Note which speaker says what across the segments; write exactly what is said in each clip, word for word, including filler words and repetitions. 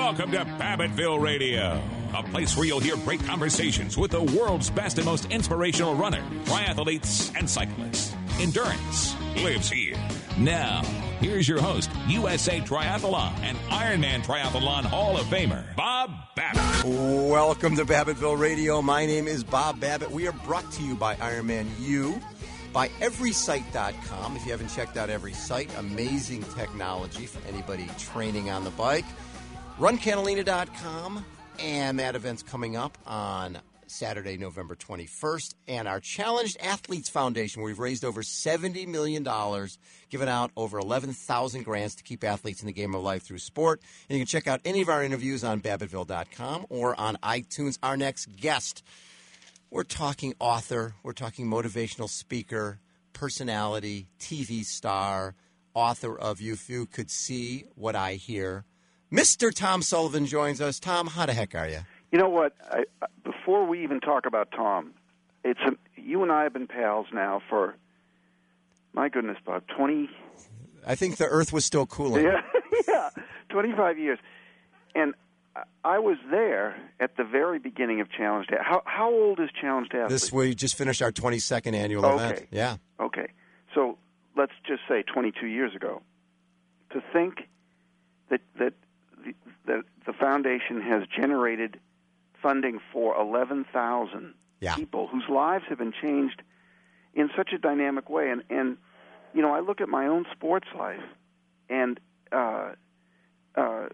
Speaker 1: Welcome to Babbitttville Radio, a place where you'll hear great conversations with the world's best and most inspirational runners, triathletes, and cyclists. Endurance lives here. Now, here's your host, U S A Triathlon and Ironman Triathlon Hall of Famer, Bob Babbitt.
Speaker 2: Welcome to Babbitttville Radio. My name is Bob Babbitt. We are brought to you by Ironman U, by every site dot com. If you haven't checked out Every Site, amazing technology for anybody training on the bike. run catalina dot com, and that event's coming up on Saturday, November twenty-first. And our Challenged Athletes Foundation, where we've raised over seventy million dollars, given out over eleven thousand grants to keep athletes in the game of life through sport. And you can check out any of our interviews on babbitttville dot com or on iTunes. Our next guest, we're talking author, we're talking motivational speaker, personality, T V star, author of If You Could See What I Hear. Mister Tom Sullivan joins us. Tom, how the heck are you?
Speaker 3: You know what? I, before we even talk about Tom, it's a, you and I have been pals now for, my goodness, Bob, twenty.
Speaker 2: I think the Earth was still cooling.
Speaker 3: Yeah, yeah, twenty-five years, and I was there at the very beginning of Challenged. How how old is Challenged Athlete?
Speaker 2: This we just finished our twenty-second annual
Speaker 3: okay.
Speaker 2: event. Yeah.
Speaker 3: Okay. So let's just say twenty-two years ago. To think that that the, that the foundation has generated funding for eleven thousand
Speaker 2: yeah.
Speaker 3: people whose lives have been changed in such a dynamic way, and and you know I look at my own sports life, and uh, uh,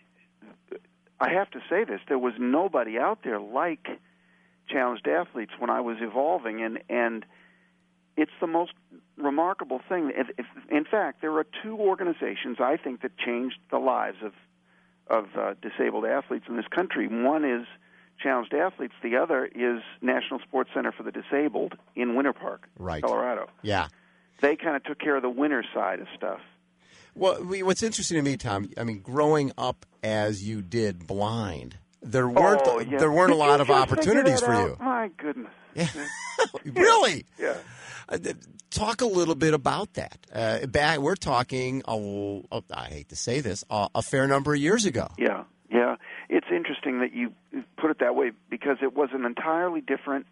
Speaker 3: I have to say this: there was nobody out there like Challenged Athletes when I was evolving, and and it's the most remarkable thing. If, if, in fact, there are two organizations I think that changed the lives of of uh, disabled athletes in this country. One is Challenged Athletes. The other is National Sports Center for the Disabled in Winter Park,
Speaker 2: right.
Speaker 3: Colorado.
Speaker 2: Yeah.
Speaker 3: They kind of took care of the winter side of stuff.
Speaker 2: Well, we, what's interesting to me, Tom, I mean, growing up as you did blind, there weren't
Speaker 3: oh, yeah.
Speaker 2: there weren't
Speaker 3: Did
Speaker 2: a lot
Speaker 3: you
Speaker 2: of
Speaker 3: just
Speaker 2: opportunities
Speaker 3: figure that
Speaker 2: for
Speaker 3: out?
Speaker 2: you.
Speaker 3: My goodness.
Speaker 2: Yeah. Really?
Speaker 3: Yeah.
Speaker 2: Uh, talk a little bit about that. Uh, back, we're talking, a, a, I hate to say this, a, a fair number of years ago.
Speaker 3: Yeah, yeah. It's interesting that you put it that way because it was an entirely different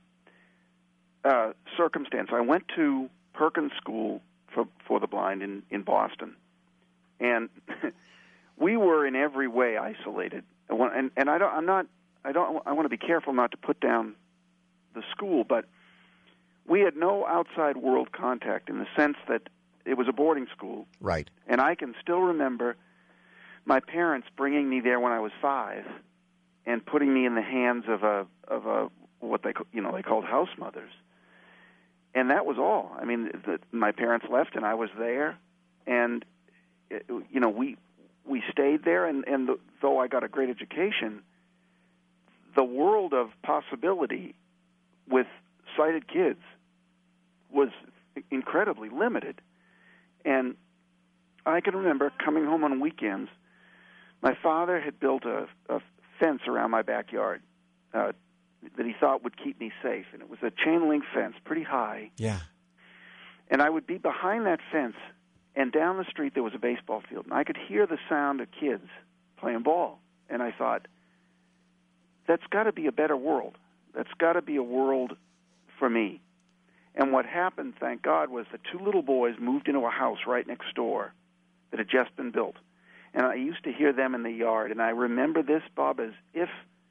Speaker 3: uh, circumstance. I went to Perkins School for, for the Blind in, in Boston, and we were in every way isolated. And, and I don't, I'm not, I don't, I want to be careful not to put down the school, but we had no outside world contact in the sense that it was a boarding school.
Speaker 2: Right.
Speaker 3: And I can still remember my parents bringing me there when I was five and putting me in the hands of a of a what they you know they called house mothers. And that was all. I mean, the, my parents left and I was there, and it, you know we we stayed there. And and the, though I got a great education, the world of possibility with sighted kids was incredibly limited. And I can remember coming home on weekends. My father had built a, a fence around my backyard uh, that he thought would keep me safe, and it was a chain-link fence, pretty high.
Speaker 2: Yeah.
Speaker 3: And I would be behind that fence, and down the street there was a baseball field, and I could hear the sound of kids playing ball. And I thought, that's got to be a better world. That's got to be a world for me. And what happened, thank God, was the two little boys moved into a house right next door that had just been built. And I used to hear them in the yard. And I remember this, Bob, as if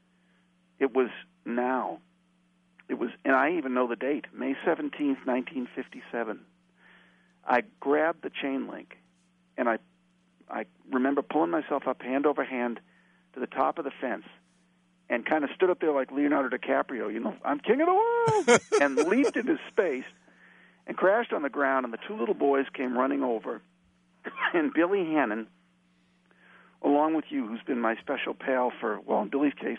Speaker 3: it was now. It was, and I even know the date, May seventeenth, nineteen fifty-seven. I grabbed the chain link, and I, I remember pulling myself up hand over hand to the top of the fence and kind of stood up there like Leonardo DiCaprio, you know, I'm king of the world, and leaped into space and crashed on the ground, and the two little boys came running over. And Billy Hannon, along with you, who's been my special pal for, well, in Billy's case,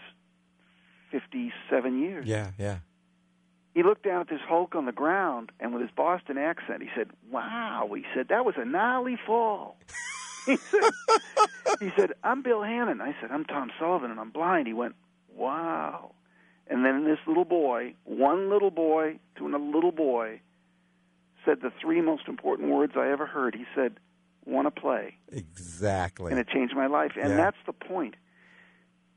Speaker 3: fifty-seven years.
Speaker 2: Yeah, yeah.
Speaker 3: He looked down at this Hulk on the ground, and with his Boston accent, he said, wow, he said, that was a gnarly fall. he said, he said, I'm Bill Hannon. I said, I'm Tom Sullivan, and I'm blind. He went, wow. And then this little boy, one little boy to another little boy, said the three most important words I ever heard. He said, want to play.
Speaker 2: Exactly.
Speaker 3: And it changed my life. And
Speaker 2: yeah.
Speaker 3: that's the point.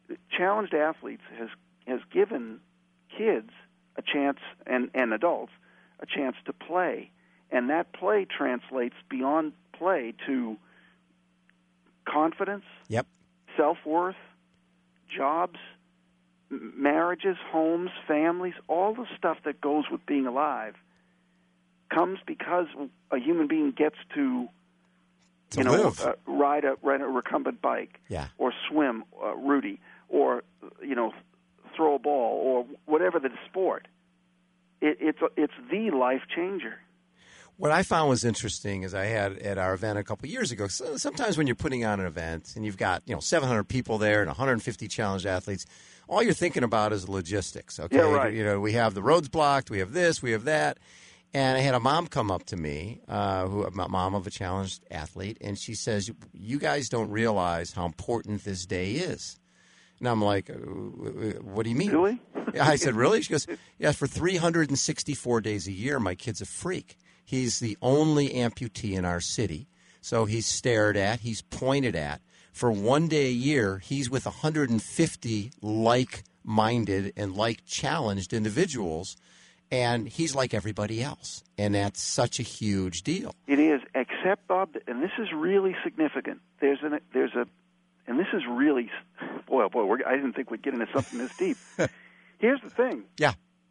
Speaker 3: Challenged Athletes has has given kids a chance, and, and adults a chance to play, and that play translates beyond play to confidence,
Speaker 2: yep,
Speaker 3: self-worth, jobs, m- marriages, homes, families, all the stuff that goes with being alive comes because a human being gets to,
Speaker 2: to
Speaker 3: you know,
Speaker 2: live.
Speaker 3: Uh, ride a ride a recumbent bike,
Speaker 2: yeah.
Speaker 3: or swim, uh, Rudy, or you know, throw a ball, or whatever the sport. It, it's a, it's the life changer.
Speaker 2: What I found was interesting is I had at our event a couple of years ago. So sometimes when you're putting on an event and you've got, you know, seven hundred people there and one hundred fifty challenged athletes, all you're thinking about is logistics. Okay,
Speaker 3: yeah, right.
Speaker 2: You know, we have the roads blocked, we have this, we have that. And I had a mom come up to me, uh, who a mom of a challenged athlete, and she says, "You guys don't realize how important this day is." And I'm like, "What do you mean?"
Speaker 3: Really?
Speaker 2: I said, "Really?" She goes, "Yeah, for three hundred sixty-four days a year, my kid's a freak. He's the only amputee in our city, so he's stared at, he's pointed at. For one day a year, he's with one hundred fifty like-minded and like-challenged individuals, and he's like everybody else. And that's such a huge deal."
Speaker 3: It is, except, Bob, and this is really significant. There's an, there's a, and this is really, boy, oh boy, we're, I didn't think we'd get into something this deep. Here's the thing.
Speaker 2: Yeah.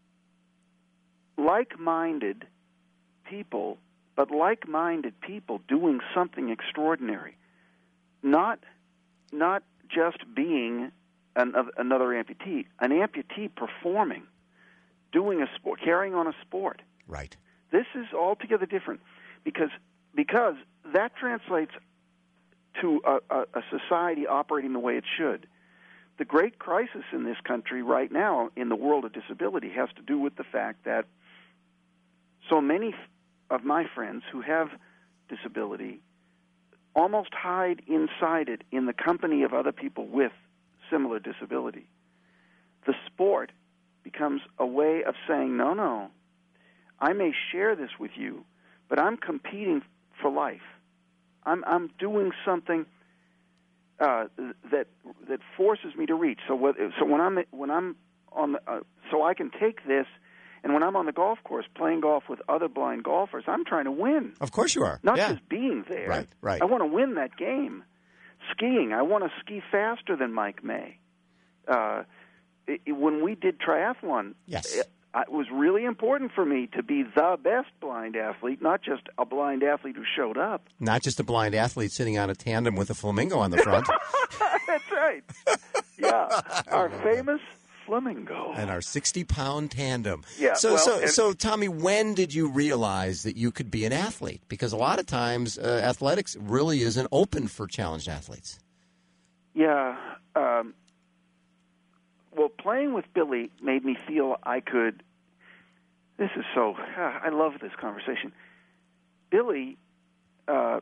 Speaker 3: Like-minded people, but like-minded people doing something extraordinary, not not just being an, another amputee, an amputee performing, doing a sport, carrying on a sport.
Speaker 2: Right.
Speaker 3: This is altogether different because because that translates to a, a, a society operating the way it should. The great crisis in this country right now in the world of disability has to do with the fact that so many of my friends who have disability almost hide inside it in the company of other people with similar disability. The sport becomes a way of saying, no, no, I may share this with you, but I'm competing for life. I'm, I'm doing something uh, that that forces me to reach. So, what, so when I'm when I'm on the, uh, so I can take this. And when I'm on the golf course playing golf with other blind golfers, I'm trying to win.
Speaker 2: Of course you are.
Speaker 3: Not
Speaker 2: yeah.
Speaker 3: just being there.
Speaker 2: Right, right.
Speaker 3: I want to win that game. Skiing, I want to ski faster than Mike May. Uh, it, it, when we did triathlon,
Speaker 2: yes.
Speaker 3: it, it was really important for me to be the best blind athlete, not just a blind athlete who showed up.
Speaker 2: Not just a blind athlete sitting on a tandem with a flamingo on the front.
Speaker 3: That's right. Yeah. Our famous flamingo.
Speaker 2: And our sixty-pound tandem.
Speaker 3: Yeah.
Speaker 2: So,
Speaker 3: well,
Speaker 2: so,
Speaker 3: and,
Speaker 2: so, Tommy, when did you realize that you could be an athlete? Because a lot of times, uh, athletics really isn't open for challenged athletes.
Speaker 3: Yeah. Um, well, playing with Billy made me feel I could. This is so. Uh, I love this conversation. Billy. Uh,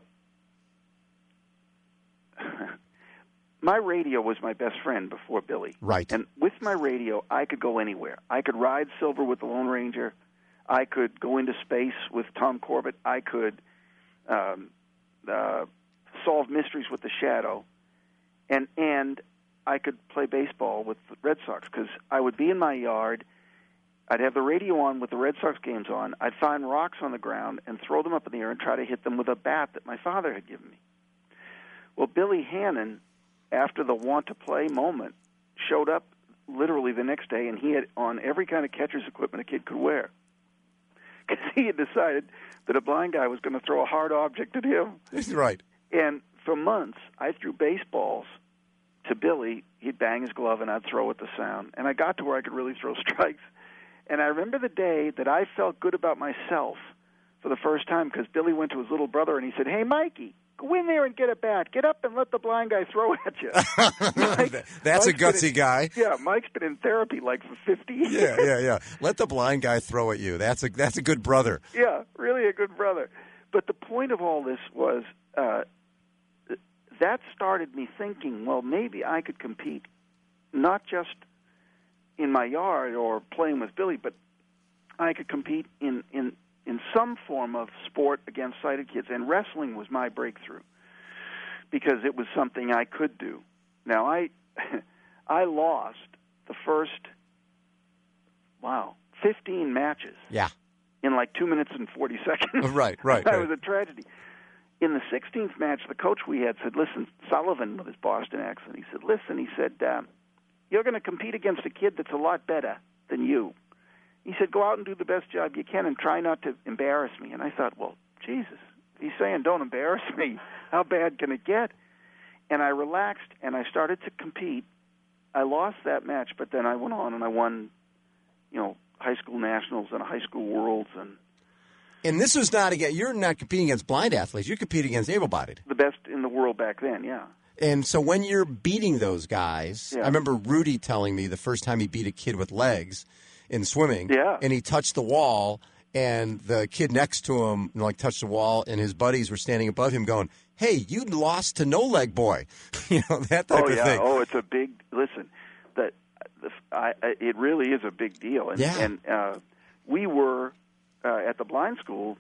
Speaker 3: My radio was my best friend before Billy.
Speaker 2: Right.
Speaker 3: And with my radio, I could go anywhere. I could ride Silver with the Lone Ranger. I could go into space with Tom Corbett. I could um, uh, solve mysteries with the Shadow. And and I could play baseball with the Red Sox because I would be in my yard. I'd have the radio on with the Red Sox games on. I'd find rocks on the ground and throw them up in the air and try to hit them with a bat that my father had given me. Well, Billy Hannon, after the want-to-play moment, showed up literally the next day, and he had on every kind of catcher's equipment a kid could wear. Because he had decided that a blind guy was going to throw a hard object at him.
Speaker 2: Right.
Speaker 3: And for months, I threw baseballs to Billy. He'd bang his glove, and I'd throw at the sound. And I got to where I could really throw strikes. And I remember the day that I felt good about myself for the first time because Billy went to his little brother, and he said, "Hey, Mikey, go in there and get a bat. Get up and let the blind guy throw at you." Mike,
Speaker 2: That's
Speaker 3: Mike's
Speaker 2: a gutsy
Speaker 3: in,
Speaker 2: guy.
Speaker 3: Yeah, Mike's been in therapy like for fifty years.
Speaker 2: Yeah, yeah, yeah. Let the blind guy throw at you. That's a that's a good brother.
Speaker 3: Yeah, really a good brother. But the point of all this was uh, that started me thinking, well, maybe I could compete not just in my yard or playing with Billy, but I could compete in, in, in some form of sport against sighted kids. And wrestling was my breakthrough because it was something I could do. Now, I I lost the first, wow, fifteen matches.
Speaker 2: Yeah.
Speaker 3: In like two minutes and forty seconds.
Speaker 2: Right, right.
Speaker 3: That
Speaker 2: right.
Speaker 3: was a tragedy. In the sixteenth match, the coach we had said, listen, Sullivan with his Boston accent, he said, listen, he said, um, you're going to compete against a kid that's a lot better than you. He said, go out and do the best job you can and try not to embarrass me. And I thought, well, Jesus, if he's saying don't embarrass me, how bad can it get? And I relaxed, and I started to compete. I lost that match, but then I went on and I won, you know, high school nationals and high school worlds. And
Speaker 2: And this was not, again, you're not competing against blind athletes. You're competing against able-bodied.
Speaker 3: The best in the world back then, yeah.
Speaker 2: And so when you're beating those guys,
Speaker 3: Yeah.
Speaker 2: I remember Rudy telling me the first time he beat a kid with legs in swimming,
Speaker 3: Yeah.
Speaker 2: and he touched the wall, and the kid next to him like touched the wall, and his buddies were standing above him going, hey, you lost to no leg boy. You know, that type
Speaker 3: oh,
Speaker 2: of
Speaker 3: yeah.
Speaker 2: thing.
Speaker 3: Oh, it's a big, listen, that the, I, I, it really is a big deal. And,
Speaker 2: Yeah.
Speaker 3: and uh, we were, uh, at the blind school,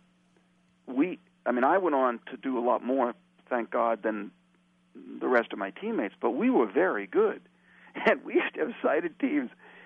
Speaker 3: we, I mean, I went on to do a lot more, thank God, than the rest of my teammates, but we were very good. And we used to have sighted teams,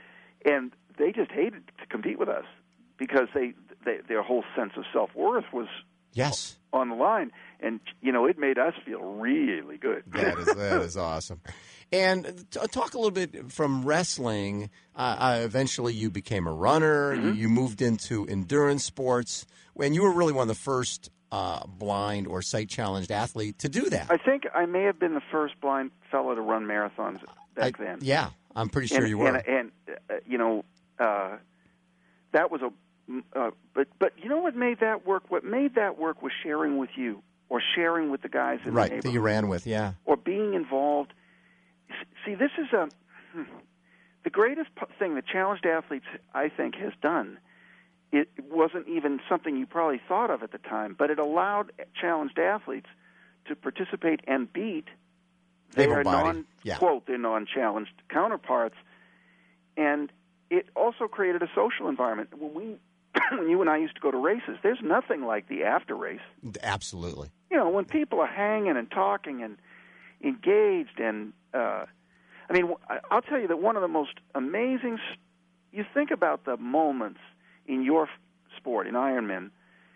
Speaker 3: and they just hated to compete with us because they, they their whole sense of self-worth was
Speaker 2: Yes.
Speaker 3: on the line. And, you know, it made us feel really good.
Speaker 2: That is, that is awesome. And t- talk a little bit from wrestling. Uh, uh, eventually, you became a runner.
Speaker 3: Mm-hmm.
Speaker 2: You moved into endurance sports. And you were really one of the first uh, blind or sight-challenged athlete to do that.
Speaker 3: I think I may have been the first blind fellow to run marathons back
Speaker 2: I-
Speaker 3: then.
Speaker 2: Yeah, I'm pretty sure
Speaker 3: and,
Speaker 2: you were.
Speaker 3: And, and uh, you know, uh, that was a. Uh, but but you know what made that work? What made that work was sharing with you, or sharing with the guys in
Speaker 2: right,
Speaker 3: the
Speaker 2: that
Speaker 3: neighborhood,
Speaker 2: you ran with, yeah.
Speaker 3: or being involved. See, this is a hmm, the greatest p- thing that challenged athletes, I think, has done. It wasn't even something you probably thought of at the time, but it allowed challenged athletes to participate and beat their
Speaker 2: Able-bodied,
Speaker 3: non
Speaker 2: yeah.
Speaker 3: quote their non-challenged counterparts, and it also created a social environment. When we, when you and I used to go to races, there's nothing like the after race.
Speaker 2: Absolutely.
Speaker 3: You know, when people are hanging and talking and engaged, and uh, I mean, I'll tell you that one of the most amazing. You think about the moments in your sport in Ironman,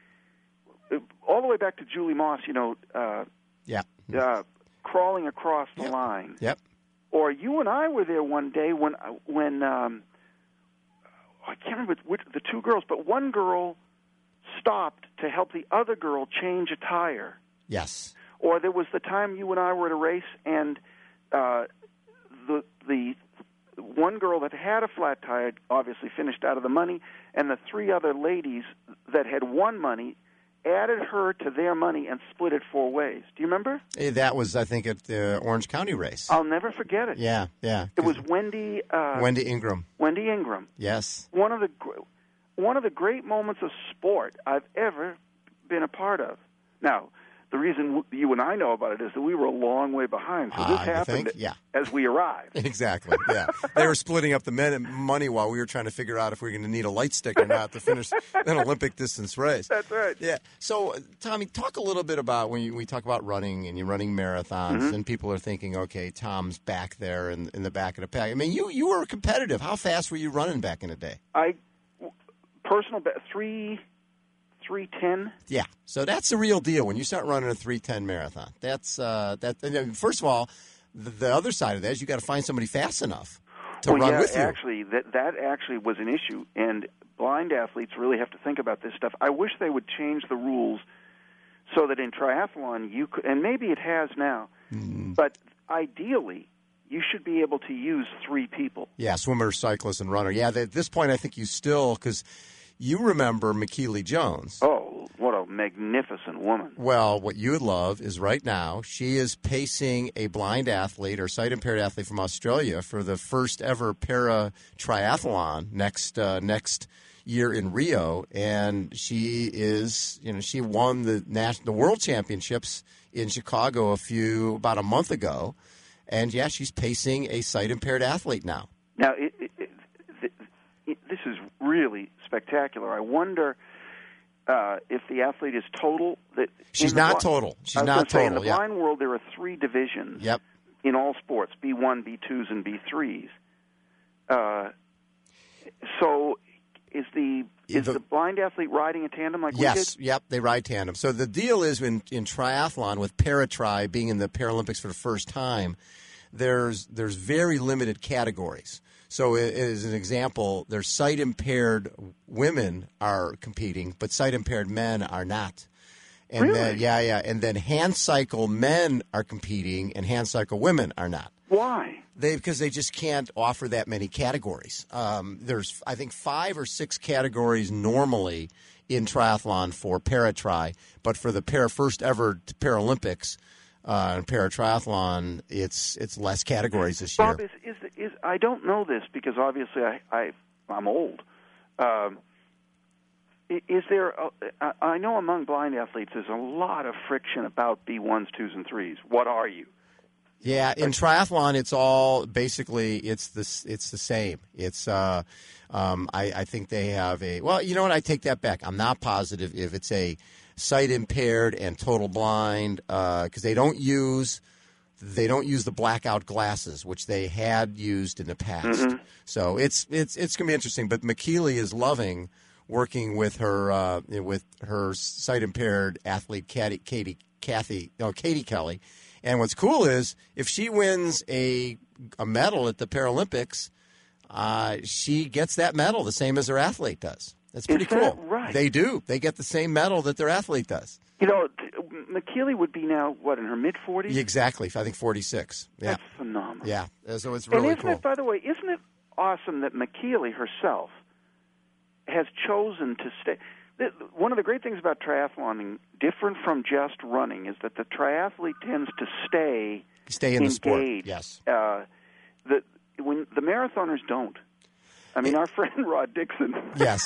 Speaker 3: all the way back to Julie Moss. You know, uh,
Speaker 2: Yeah.
Speaker 3: uh, crawling across the
Speaker 2: Yep.
Speaker 3: line.
Speaker 2: Yep.
Speaker 3: Or you and I were there one day when when um, I can't remember which, the two girls, but one girl stopped to help the other girl change a tire.
Speaker 2: Yes.
Speaker 3: Or there was the time you and I were at a race, and uh, the the one girl that had a flat tire obviously finished out of the money, and the three other ladies that had won money added her to their money and split it four ways. Do you remember?
Speaker 2: Eh, That was, I think, at the Orange County race.
Speaker 3: I'll never forget it.
Speaker 2: Yeah, yeah.
Speaker 3: It was Wendy uh,
Speaker 2: Wendy Ingram.
Speaker 3: Wendy Ingram.
Speaker 2: Yes.
Speaker 3: One of the gr- one of the great moments of sport I've ever been a part of. Now, the reason w- you and I know about it is that we were a long way behind, so this
Speaker 2: Ah, you
Speaker 3: happened
Speaker 2: think? Yeah.
Speaker 3: as we arrived.
Speaker 2: Exactly. Yeah, they were splitting up the men money while we were trying to figure out if we were going to need a light stick or not to finish an Olympic distance race.
Speaker 3: That's right.
Speaker 2: Yeah. So, uh, Tommy, talk a little bit about when you, we talk about running and you're running marathons,
Speaker 3: Mm-hmm.
Speaker 2: and people are thinking, okay, Tom's back there in, in the back of the pack. I mean, you you were competitive. How fast were you running back in the day?
Speaker 3: I personal be- three three ten.
Speaker 2: Yeah. So that's the real deal when you start running a three ten marathon. That's uh, that. I mean, first of all, the, the other side of that is you got to find somebody fast enough to
Speaker 3: well,
Speaker 2: run
Speaker 3: yeah,
Speaker 2: with you.
Speaker 3: actually, that that actually was an issue, and blind athletes really have to think about this stuff. I wish they would change the rules so that in triathlon you could, and maybe it has now,
Speaker 2: Mm.
Speaker 3: but ideally you should be able to use three people.
Speaker 2: Yeah, swimmer, cyclist, and runner. Yeah, at this point, I think you still, because you remember McKeely Jones.
Speaker 3: Oh, what a magnificent woman.
Speaker 2: Well, what you would love is right now, she is pacing a blind athlete or sight-impaired athlete from Australia for the first ever para triathlon next uh, next year in Rio, and she is, you know, she won the national, the world championships in Chicago a few about a month ago, and yeah, she's pacing a sight-impaired athlete now.
Speaker 3: Now, it, it, it, it, it, this is really spectacular. I wonder uh, if the athlete is total. That
Speaker 2: She's
Speaker 3: in the
Speaker 2: not
Speaker 3: bli-
Speaker 2: total. She's
Speaker 3: I was
Speaker 2: not
Speaker 3: gonna say,
Speaker 2: total.
Speaker 3: in the
Speaker 2: yeah.
Speaker 3: blind world, there are three divisions.
Speaker 2: Yep.
Speaker 3: in all sports, B one, B twos, and B threes. Uh, so is the is the, the blind athlete riding a tandem like
Speaker 2: yes,
Speaker 3: we did?
Speaker 2: Yep, they ride tandem. So the deal is in, in triathlon with para-tri being in the Paralympics for the first time, there's there's very limited categories. So as an example, there's sight-impaired women are competing, but sight-impaired men are not. And
Speaker 3: really?
Speaker 2: then yeah, yeah, and then hand cycle men are competing, and hand cycle women are not.
Speaker 3: Why?
Speaker 2: They because they just can't offer that many categories. Um, there's I think five or six categories normally in triathlon for para-tri, but for the para first ever Paralympics uh, and para-triathlon, it's it's less categories this
Speaker 3: Bob,
Speaker 2: year.
Speaker 3: Is, is is I don't know this because obviously I, I I'm old. Um, Is there? A, I know among blind athletes, there's a lot of friction about B ones, twos, and threes. What are you?
Speaker 2: Yeah, in triathlon, it's all basically it's the it's the same. It's uh, um, I, I think they have a well, you know what? I take that back. I'm not positive if it's a sight impaired and total blind because uh, they don't use they don't use the blackout glasses, which they had used in the past.
Speaker 3: Mm-hmm.
Speaker 2: So it's it's it's gonna be interesting. But McKeely is loving working with her uh, with her sight impaired athlete Katie Katie Kathy no Katie Kelly. And what's cool is if she wins a a medal at the Paralympics, uh, she gets that medal the same as her athlete does. That's pretty
Speaker 3: is that
Speaker 2: cool.
Speaker 3: Right.
Speaker 2: They do. They get the same medal that their athlete does.
Speaker 3: You know, McKeely would be now, what, in her mid-forties?
Speaker 2: Exactly. I think forty-six. Yeah.
Speaker 3: That's phenomenal.
Speaker 2: Yeah. So it's really
Speaker 3: and isn't
Speaker 2: cool.
Speaker 3: it, by the way, isn't it awesome that McKeely herself has chosen to stay? One of the great things about triathloning, different from just running, is that the triathlete tends to stay
Speaker 2: stay in
Speaker 3: engaged.
Speaker 2: the sport. Yes.
Speaker 3: Uh, the when the marathoners don't. I mean, it, our friend Rod Dixon.
Speaker 2: Yes.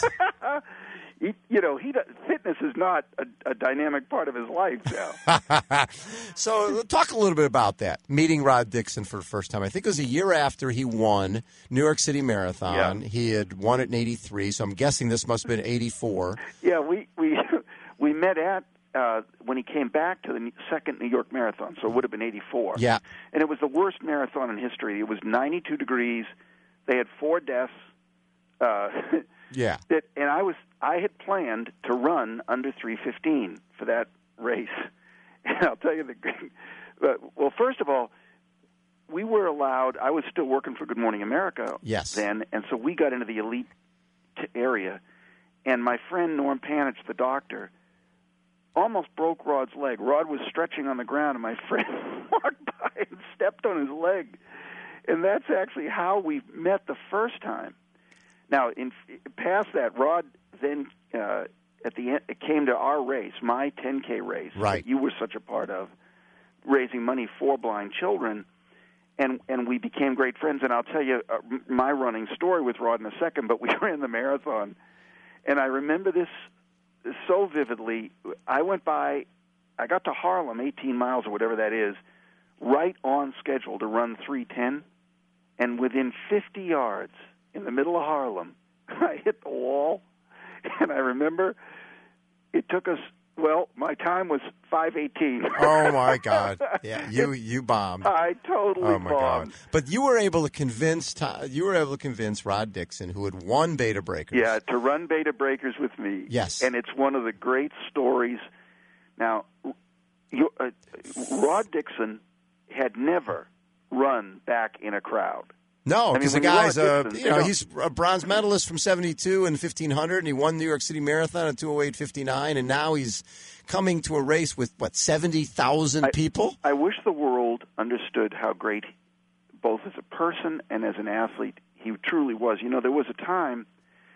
Speaker 3: he, you know, he fitness is not a, a dynamic part of his life now.
Speaker 2: So talk a little bit about that. Meeting Rod Dixon for the first time. I think it was a year after he won New York City Marathon.
Speaker 3: Yeah.
Speaker 2: He had won it in eighty-three, so I'm guessing this must have been eighty-four.
Speaker 3: Yeah, we we we met at uh, when he came back to the second New York Marathon, so it would have been eighty-four.
Speaker 2: Yeah.
Speaker 3: And it was the worst marathon in history. It was ninety-two degrees. They had four deaths. Uh,
Speaker 2: yeah.
Speaker 3: That, and I was I had planned to run under three fifteen for that race. And I'll tell you the but, well, first of all, we were allowed. I was still working for Good Morning America
Speaker 2: yes.
Speaker 3: then, and so we got into the elite t- area. And my friend Norm Panich, the doctor, almost broke Rod's leg. Rod was stretching on the ground, and my friend walked by and stepped on his leg. And that's actually how we met the first time. Now, in past that, Rod then uh, at the end it came to our race, my ten K race,
Speaker 2: right.
Speaker 3: that you were such a part of, raising money for blind children, and and we became great friends. And I'll tell you uh, my running story with Rod in a second. But we ran the marathon, and I remember this so vividly. I went by, I got to Harlem, eighteen miles or whatever that is, right on schedule to run three ten, and within fifty yards. In the middle of Harlem, I hit the wall, and I remember it took us, well, my time was five eighteen.
Speaker 2: Oh, my God. Yeah, you you bombed.
Speaker 3: I totally
Speaker 2: oh my
Speaker 3: bombed.
Speaker 2: God. But you were able to convince you were able to convince Rod Dixon, who had won Beta Breakers.
Speaker 3: Yeah, to run Beta Breakers with me.
Speaker 2: Yes.
Speaker 3: And it's one of the great stories. Now, you, uh, Rod Dixon had never run back in a crowd.
Speaker 2: No, because I mean, the guy's a
Speaker 3: Dixon,
Speaker 2: you know he's a bronze medalist from seventy-two and fifteen hundred, and he won New York City Marathon at two oh eight fifty-nine, and now he's coming to a race with what seventy thousand people.
Speaker 3: I wish the world understood how great, both as a person and as an athlete, he truly was. You know, there was a time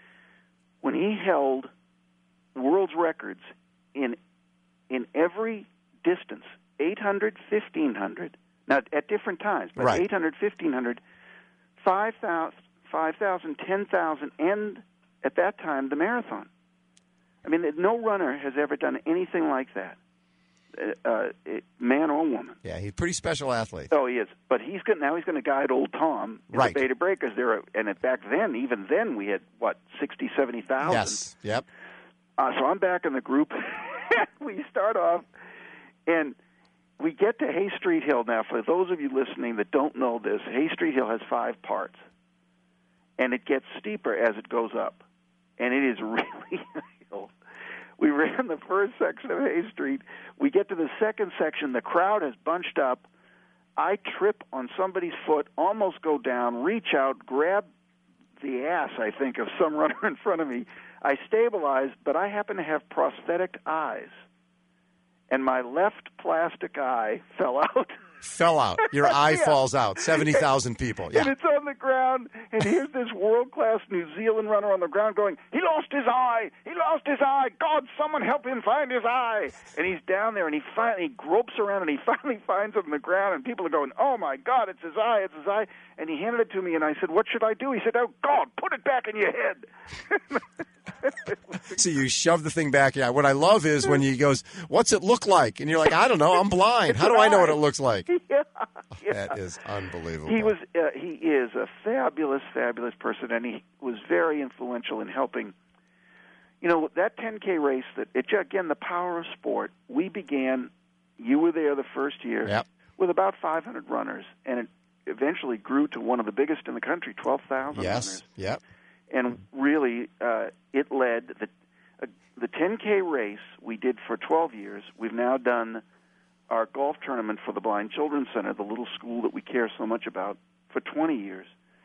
Speaker 3: when he held world's records in in every distance, eight hundred, fifteen hundred, now at different times, but
Speaker 2: right.
Speaker 3: eight hundred, fifteen hundred. five thousand, ten thousand, and at that time, the marathon. I mean, no runner has ever done anything like that, uh, it, man or woman.
Speaker 2: Yeah, he's a pretty special athlete.
Speaker 3: Oh, he is. But he's going now he's going to guide old Tom in
Speaker 2: right.
Speaker 3: the Beta Breakers. There, are, and at back then, even then, we had, what, sixty, seventy thousand?
Speaker 2: Yes, yep.
Speaker 3: Uh, so I'm back in the group. We start off, and we get to Hay Street Hill. Now, for those of you listening that don't know this, Hay Street Hill has five parts, and it gets steeper as it goes up, and it is really a hill. We ran the first section of Hay Street. We get to the second section. The crowd has bunched up. I trip on somebody's foot, almost go down, reach out, grab the ass, I think, of some runner in front of me. I stabilize, but I happen to have prosthetic eyes, and my left plastic eye fell out.
Speaker 2: Fell out. Your eye
Speaker 3: Yeah.
Speaker 2: falls out. seventy thousand people. Yeah.
Speaker 3: And it's on the ground, and here's this world-class New Zealand runner on the ground going, he lost his eye! He lost his eye! God, someone help him find his eye! And he's down there, and he finally he gropes around, and he finally finds it on the ground, and people are going, oh, my God, it's his eye, it's his eye. And he handed it to me, and I said, what should I do? He said, oh, God, put it back in your head.
Speaker 2: So you shove the thing back. Yeah. What I love is when he goes, what's it look like? And you're like, I don't know. I'm blind. How do I know what it looks like?
Speaker 3: yeah, yeah.
Speaker 2: That is unbelievable.
Speaker 3: He was. Uh, he is a fabulous, fabulous person, and he was very influential in helping. You know, that ten K race. That it again, the power of sport. We began. You were there the first year
Speaker 2: Yep.
Speaker 3: with about five hundred runners, and it eventually grew to one of the biggest in the country, twelve thousand
Speaker 2: Yes.
Speaker 3: runners.
Speaker 2: Yep.
Speaker 3: And really, uh, it led the uh, the ten K race we did for twelve years. We've now done our golf tournament for the Blind Children's Center, the little school that we care so much about, for twenty years.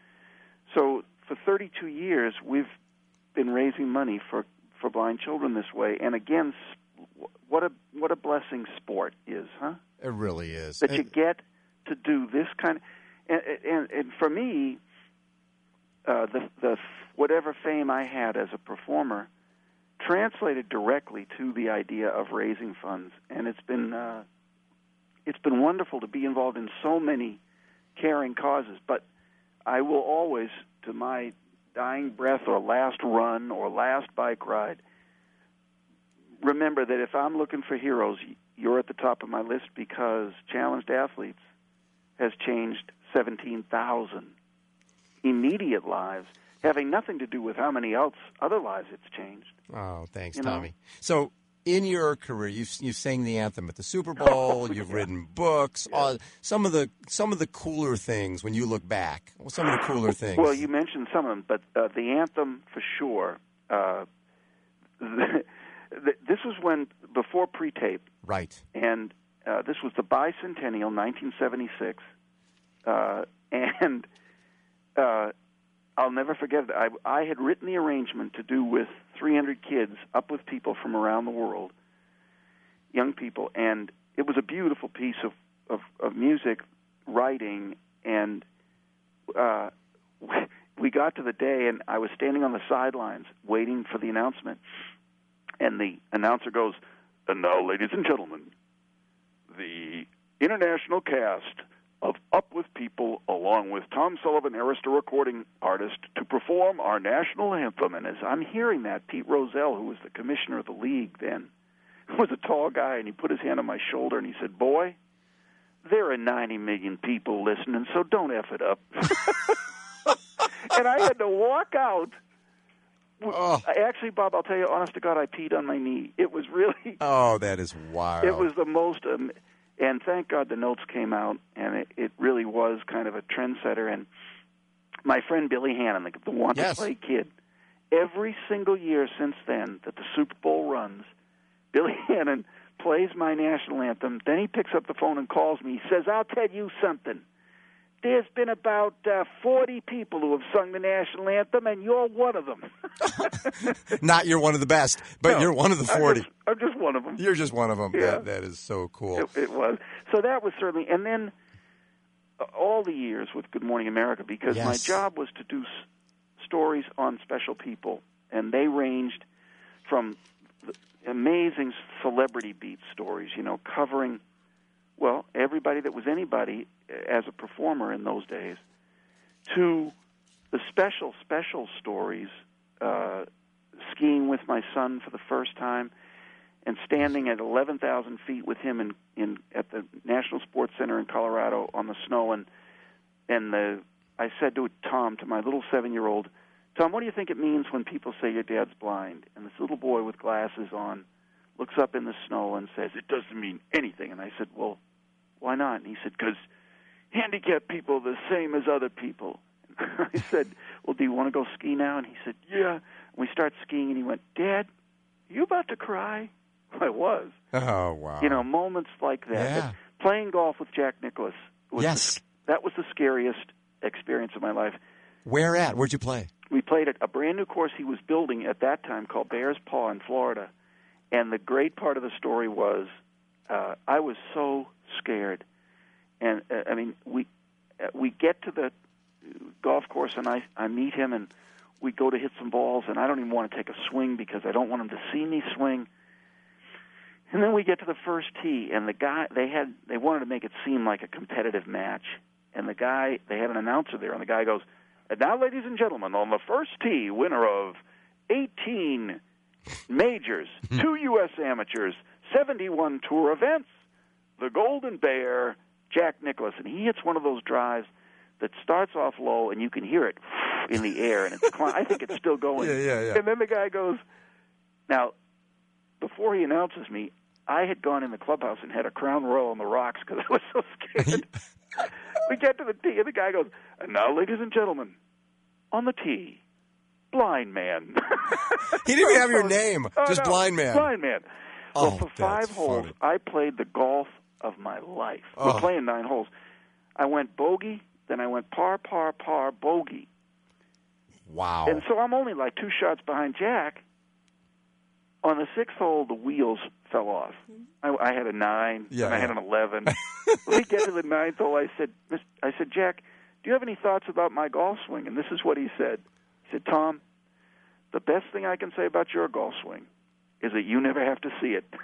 Speaker 3: So for thirty-two years, we've been raising money for, for blind children this way. And again, what a what a blessing sport is, huh?
Speaker 2: It really is.
Speaker 3: That
Speaker 2: It-
Speaker 3: you get to do this kind of, and and, and for me, uh, the the whatever fame I had as a performer translated directly to the idea of raising funds, and it's been uh, it's been wonderful to be involved in so many caring causes. But I will always, to my dying breath or last run or last bike ride, remember that if I'm looking for heroes, you're at the top of my list, because Challenged Athletes has changed seventeen thousand immediate lives, having nothing to do with how many else other lives it's changed.
Speaker 2: Oh, thanks,
Speaker 3: You know?
Speaker 2: Tommy. So, in your career, you've you sang the anthem at the Super Bowl.
Speaker 3: Oh,
Speaker 2: you've
Speaker 3: yeah.
Speaker 2: written books.
Speaker 3: Yeah.
Speaker 2: Uh, some of the some of the cooler things when you look back. Well, some of the cooler things.
Speaker 3: Well, you mentioned some of them, but uh, the anthem for sure. Uh, the, the, this was when before pre-tape,
Speaker 2: right.
Speaker 3: and uh, this was the bicentennial, nineteen seventy-six, uh, and uh, I'll never forget it. I, I had written the arrangement to do with three hundred kids, up with people from around the world, young people, and it was a beautiful piece of, of, of music, writing, and uh, we got to the day, and I was standing on the sidelines waiting for the announcement, and the announcer goes, and now, ladies and gentlemen, the international cast of Up With People, along with Tom Sullivan, Arista recording artist, to perform our national anthem. And as I'm hearing that, Pete Rozelle, who was the commissioner of the league then, was a tall guy, and he put his hand on my shoulder, and he said, boy, there are ninety million people listening, so don't F it up. And I had to walk out.
Speaker 2: Oh.
Speaker 3: Actually, Bob, I'll tell you, honest to God, I peed on my knee. It was really...
Speaker 2: Oh, that is wild.
Speaker 3: It was the most... Um, and thank God the notes came out, and it, it really was kind of a trendsetter. And my friend Billy Hannon, the, the want-to-play
Speaker 2: Yes.
Speaker 3: kid, every single year since then that the Super Bowl runs, Billy Hannon plays my national anthem. Then he picks up the phone and calls me. He says, I'll tell you something. There's been about uh, forty people who have sung the national anthem, and you're one of them.
Speaker 2: Not you're one of the best, but
Speaker 3: No,
Speaker 2: you're one of the
Speaker 3: I'm
Speaker 2: forty.
Speaker 3: just, I'm just one of them.
Speaker 2: You're just one of them.
Speaker 3: Yeah.
Speaker 2: That, that is so cool.
Speaker 3: It, it was. So that was certainly, and then uh, all the years with Good Morning America, because my
Speaker 2: Yes.
Speaker 3: job was to do s- stories on special people, and they ranged from the amazing celebrity beat stories, you know, covering, well, everybody that was anybody as a performer in those days, to the special, special stories, uh, skiing with my son for the first time, and standing at eleven thousand feet with him in, in at the National Sports Center in Colorado on the snow, and and the I said to Tom, to my little seven-year-old, Tom, what do you think it means when people say your dad's blind? And this little boy with glasses on looks up in the snow and says, it doesn't mean anything. And I said, well, why not? And he said, because handicapped people are the same as other people. I said, well, do you want to go ski now? And he said, yeah. And we start skiing, and he went, Dad, are you about to cry? I was.
Speaker 2: Oh, wow.
Speaker 3: You know, moments like that.
Speaker 2: Yeah.
Speaker 3: But playing golf with Jack Nicklaus was
Speaker 2: Yes.
Speaker 3: the, that was the scariest experience of my life.
Speaker 2: Where at? Where'd you play?
Speaker 3: We played at a brand new course he was building at that time called Bears Paw in Florida. And the great part of the story was uh, I was so scared. And, uh, I mean, we uh, we get to the golf course, and I, I meet him, and we go to hit some balls, and I don't even want to take a swing because I don't want him to see me swing. And then we get to the first tee, and the guy, they had they wanted to make it seem like a competitive match. And the guy, they had an announcer there, and the guy goes, and now, ladies and gentlemen, on the first tee, winner of eighteen majors, two U S amateurs, seventy-one tour events, the Golden Bear, Jack Nicklaus. And he hits one of those drives that starts off low, and you can hear it in the air, and it's cli- I think it's still going.
Speaker 2: Yeah, yeah, yeah.
Speaker 3: And then the guy goes, now, before he announces me, I had gone in the clubhouse and had a Crown Royal on the rocks because I was so scared. We get to the tee, and the guy goes, and now, ladies and gentlemen, on the tee, Blind Man.
Speaker 2: He didn't even have your name,
Speaker 3: Oh,
Speaker 2: just
Speaker 3: no,
Speaker 2: Blind Man.
Speaker 3: Blind Man.
Speaker 2: Oh,
Speaker 3: well, for
Speaker 2: that's
Speaker 3: five holes,
Speaker 2: funny.
Speaker 3: I played the golf of my life.
Speaker 2: Oh.
Speaker 3: We're playing nine holes. I went bogey, then I went par, par, par, bogey.
Speaker 2: Wow.
Speaker 3: And so I'm only like two shots behind Jack. On the sixth hole, the wheels fell off. I, I had a nine,
Speaker 2: Yeah,
Speaker 3: and I
Speaker 2: yeah.
Speaker 3: had an eleven. When we get to the ninth hole, I said, Miss- I said, Jack, do you have any thoughts about my golf swing? And this is what he said. He said, Tom, the best thing I can say about your golf swing is that you never have to see it.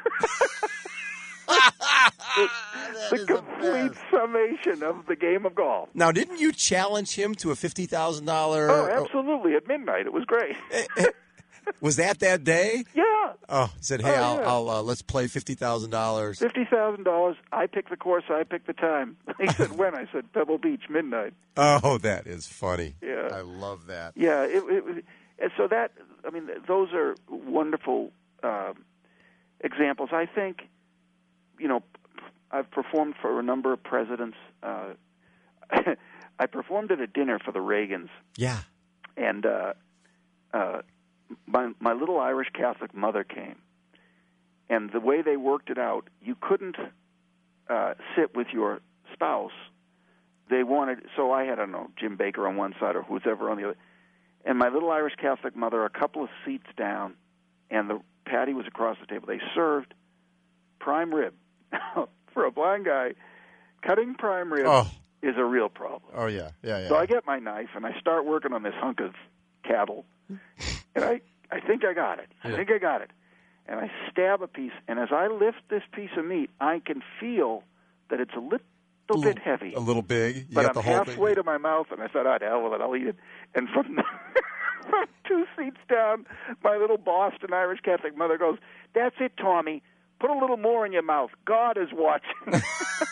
Speaker 3: the the complete summation of the game of golf.
Speaker 2: Now, didn't you challenge him to a fifty thousand dollars?
Speaker 3: Oh, absolutely. At midnight. It was great.
Speaker 2: Was that that day?
Speaker 3: Yeah.
Speaker 2: Oh, he said, hey,
Speaker 3: Oh,
Speaker 2: I'll,
Speaker 3: yeah.
Speaker 2: I'll uh, let's play fifty thousand dollars.
Speaker 3: fifty thousand dollars. I picked the course. I picked the time. He said, when? I said, Pebble Beach, midnight.
Speaker 2: Oh, that is funny.
Speaker 3: Yeah.
Speaker 2: I love that.
Speaker 3: Yeah. It, it, was- and so that, I mean, those are wonderful um, examples. I think, you know, I've performed for a number of presidents. Uh, I performed at a dinner for the Reagans.
Speaker 2: Yeah.
Speaker 3: And uh, uh, my my little Irish Catholic mother came, and the way they worked it out, you couldn't uh, sit with your spouse. They wanted, so I had, I don't know, Jim Baker on one side or whoever on the other, and my little Irish Catholic mother a couple of seats down, and the patty was across the table. They served prime rib. For a blind guy, cutting prime rib
Speaker 2: Oh.
Speaker 3: is a real problem.
Speaker 2: Oh, yeah. Yeah, yeah.
Speaker 3: So I get my knife, and I start working on this hunk of cattle. And I, I think I got it. I
Speaker 2: Yeah.
Speaker 3: think I got it. And I stab a piece, and as I lift this piece of meat, I can feel that it's a little
Speaker 2: a little,
Speaker 3: bit heavy.
Speaker 2: A little big. You
Speaker 3: but
Speaker 2: got
Speaker 3: I'm
Speaker 2: the whole
Speaker 3: halfway
Speaker 2: thing.
Speaker 3: to my mouth, and I thought, oh, to hell with it, I'll eat it. And from, from two seats down, my little Boston Irish Catholic mother goes, that's it, Tommy. Put a little more in your mouth. God is watching.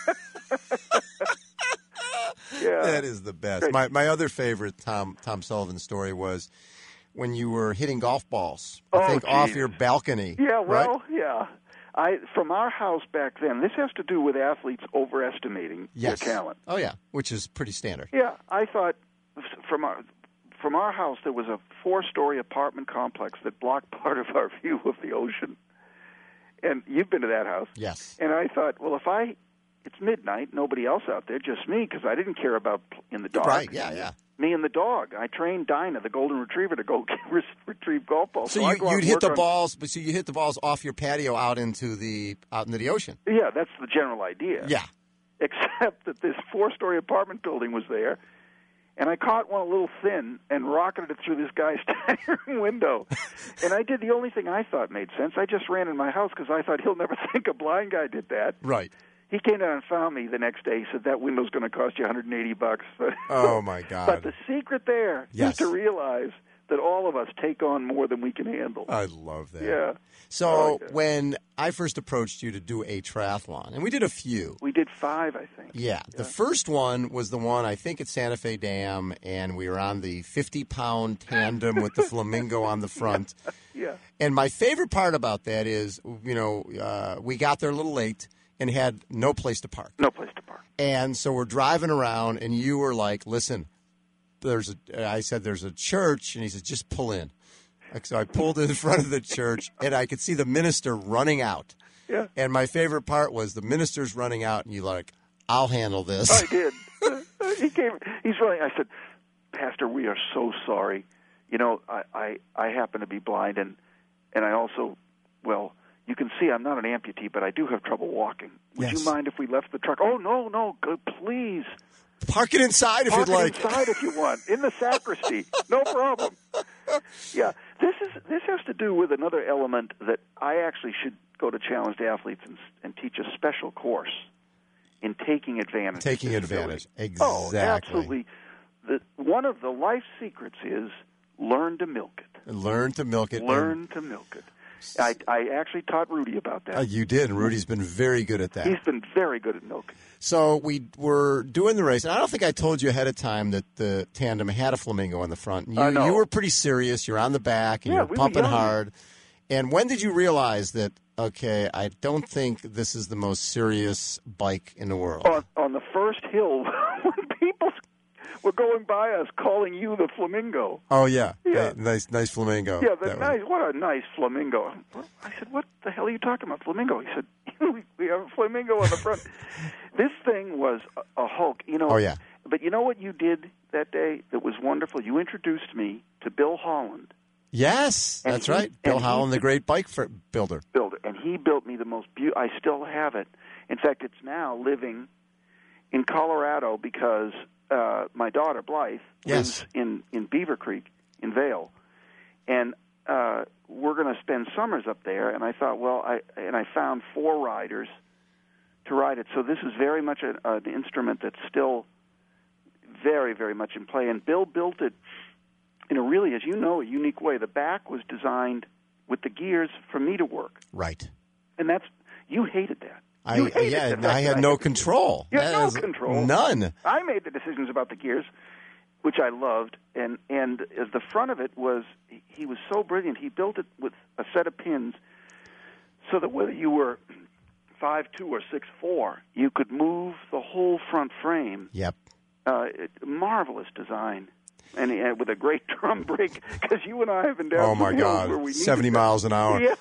Speaker 3: Yeah.
Speaker 2: That is the best.
Speaker 3: Great.
Speaker 2: My my other favorite Tom Tom Sullivan story was when you were hitting golf balls. I
Speaker 3: Oh,
Speaker 2: think off
Speaker 3: geez.
Speaker 2: your balcony.
Speaker 3: Yeah,
Speaker 2: right?
Speaker 3: well, yeah. I from our house back then, this has to do with athletes overestimating
Speaker 2: Yes.
Speaker 3: their talent.
Speaker 2: Oh yeah, which is pretty standard.
Speaker 3: Yeah, I thought from our from our house there was a four-story apartment complex that blocked part of our view of the ocean. And you've been to that house.
Speaker 2: Yes.
Speaker 3: And I thought, well, if I it's midnight, nobody else out there, just me, because I didn't care about pl- in the dark.
Speaker 2: Right. Yeah. Yeah.
Speaker 3: Me and the dog. I trained Dinah, the golden retriever, to go re- retrieve golf balls.
Speaker 2: So
Speaker 3: I
Speaker 2: you,
Speaker 3: go out
Speaker 2: you'd
Speaker 3: and
Speaker 2: hit
Speaker 3: work
Speaker 2: the
Speaker 3: on-
Speaker 2: balls, but so you hit the balls off your patio out into the out into the ocean.
Speaker 3: Yeah, that's the general idea.
Speaker 2: Yeah.
Speaker 3: Except that this four-story apartment building was there, and I caught one a little thin and rocketed it through this guy's tiny room window. And I did the only thing I thought made sense. I just ran in my house because I thought he'll never think a blind guy did that.
Speaker 2: Right.
Speaker 3: He came down and found me the next day. He said, that window's going to cost you one hundred eighty bucks.
Speaker 2: Oh my God.
Speaker 3: But the secret there
Speaker 2: Yes.
Speaker 3: is to realize that all of us take on more than we can handle.
Speaker 2: I love that.
Speaker 3: Yeah.
Speaker 2: So
Speaker 3: Oh, yeah.
Speaker 2: when I first approached you to do a triathlon, and we did a few.
Speaker 3: We did five, I think.
Speaker 2: Yeah. The first one was the one, I think, at Santa Fe Dam, and we were on the fifty-pound tandem with the flamingo on the front.
Speaker 3: Yeah.
Speaker 2: And my favorite part about that is, you know, uh, we got there a little late and had no place to park.
Speaker 3: No place to
Speaker 2: And so we're driving around, and you were like, listen, there's a, I said, there's a church, and he said, just pull in. So I pulled in front of the church, and I could see the minister running out.
Speaker 3: Yeah.
Speaker 2: And my favorite part was the minister's running out, and you like, I'll handle this.
Speaker 3: I did. he came. He's running. I said, Pastor, we are so sorry. You know, I, I, I happen to be blind, and, and I also, well, you can see I'm not an amputee, but I do have trouble walking. Would
Speaker 2: Yes.
Speaker 3: you mind if we left the truck? Oh, no, no, go, please.
Speaker 2: Park it inside if
Speaker 3: Park
Speaker 2: you'd like.
Speaker 3: it inside if you want, in the sacristy. No problem. Yeah, this is this has to do with another element that I actually should go to Challenged Athletes and, and teach a special course in taking advantage.
Speaker 2: Taking
Speaker 3: of
Speaker 2: advantage,
Speaker 3: disability.
Speaker 2: exactly.
Speaker 3: Oh, absolutely. The, one of the life secrets is learn to milk it.
Speaker 2: Learn to milk it.
Speaker 3: Learn
Speaker 2: and,
Speaker 3: to milk it. I, I actually taught Rudy about that.
Speaker 2: Uh, you did, and Rudy's been very good at that.
Speaker 3: He's been very good at milking.
Speaker 2: So we were doing the race, and I don't think I told you ahead of time that the tandem had a flamingo on the front. You,
Speaker 3: I know.
Speaker 2: you were pretty serious. You're on the back, and
Speaker 3: Yeah,
Speaker 2: you're
Speaker 3: we were
Speaker 2: pumping
Speaker 3: young.
Speaker 2: hard. And when did you realize that, okay, I don't think this is the most serious bike in the world?
Speaker 3: On, on the first hill, when people were going by us calling you the flamingo.
Speaker 2: Oh, yeah.
Speaker 3: Yeah.
Speaker 2: Hey, nice nice flamingo.
Speaker 3: Yeah, the
Speaker 2: That
Speaker 3: nice. What a nice flamingo. I said, "What the hell are you talking about, flamingo?" He said, "We, we have a flamingo on the front." This thing was a, a hulk, you know.
Speaker 2: Oh, yeah.
Speaker 3: But you know what you did that day that was wonderful? You introduced me to Bill Holland,
Speaker 2: Yes,
Speaker 3: And
Speaker 2: that's
Speaker 3: he-
Speaker 2: right. Bill
Speaker 3: and he-
Speaker 2: Holland, the great bike fr- builder.
Speaker 3: builder, and he built me the most beautiful. I still have it. In fact, it's now living in Colorado because uh, my daughter Blythe
Speaker 2: Yes.
Speaker 3: lives in in Beaver Creek in Vail, and uh, we're going to spend summers up there. And I thought, well, I and I found four riders to ride it. So this is very much a, an instrument that's still very, very much in play. And Bill built it in a really, as you know, a unique way. The back was designed with the gears for me to work,
Speaker 2: Right.
Speaker 3: and that's you hated that.
Speaker 2: I
Speaker 3: You hated
Speaker 2: yeah,
Speaker 3: the fact
Speaker 2: I
Speaker 3: that
Speaker 2: had no
Speaker 3: had-
Speaker 2: control.
Speaker 3: You had
Speaker 2: That
Speaker 3: no
Speaker 2: is-
Speaker 3: control.
Speaker 2: None.
Speaker 3: I made the decisions about the gears, which I loved, and and as the front of it was, he- he was so brilliant. He built it with a set of pins, so that whether you were five two or six four, you could move the whole front frame.
Speaker 2: Yep.
Speaker 3: Uh, it, marvelous design, and, and with a great drum brake, because you and I have been down
Speaker 2: Oh
Speaker 3: some
Speaker 2: my
Speaker 3: hills where we
Speaker 2: God,
Speaker 3: needed
Speaker 2: seventy
Speaker 3: that.
Speaker 2: miles an hour.
Speaker 3: Yeah.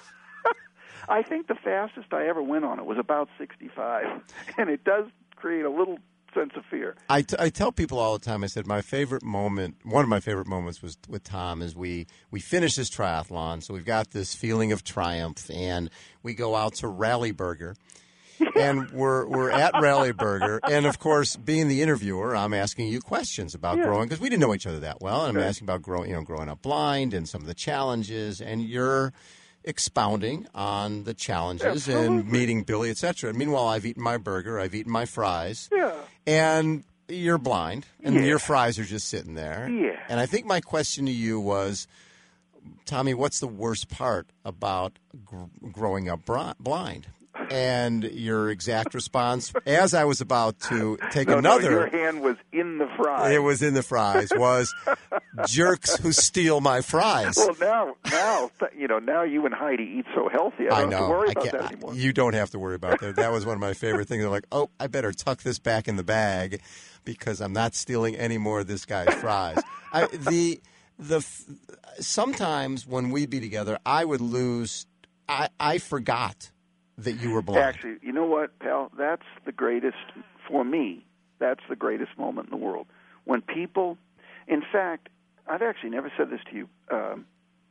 Speaker 3: I think the fastest I ever went on it was about sixty-five, and it does create a little sense of fear.
Speaker 2: I, t- I tell people all the time, I said my favorite moment, one of my favorite moments was with Tom is we, we finished this triathlon, so we've got this feeling of triumph, and we go out to Rallyburger, and we're we're at Rallyburger, and of course, being the interviewer, I'm asking you questions about
Speaker 3: Yeah.
Speaker 2: growing, because we didn't know each other that well, and I'm
Speaker 3: Okay.
Speaker 2: asking about growing, you know, growing up blind and some of the challenges, and you're expounding on the challenges and
Speaker 3: Absolutely.
Speaker 2: meeting Billy, et cetera. Meanwhile, I've eaten my burger, I've eaten my fries.
Speaker 3: Yeah.
Speaker 2: And you're blind, and
Speaker 3: Yeah.
Speaker 2: your fries are just sitting there.
Speaker 3: Yeah.
Speaker 2: And I think my question to you was, Tommy, what's the worst part about gr- growing up bri- blind? And your exact response, as I was about to take
Speaker 3: No,
Speaker 2: another,
Speaker 3: no, your hand was in the fry.
Speaker 2: it was in the fries, was jerks who steal my fries.
Speaker 3: Well, now, now, you know, now you and Heidi eat so healthy. I
Speaker 2: I
Speaker 3: don't
Speaker 2: know.
Speaker 3: have to worry
Speaker 2: I
Speaker 3: about
Speaker 2: can't,
Speaker 3: that
Speaker 2: I-
Speaker 3: anymore.
Speaker 2: you don't have to worry about that. That was one of my favorite things. I'm like, oh, I better tuck this back in the bag because I'm not stealing any more of this guy's fries. I, the the f- sometimes when we'd be together, I would lose. I I forgot that you were blind.
Speaker 3: Actually, you know what, pal? That's the greatest, for me, that's the greatest moment in the world. When people, in fact, I've actually never said this to you. Um,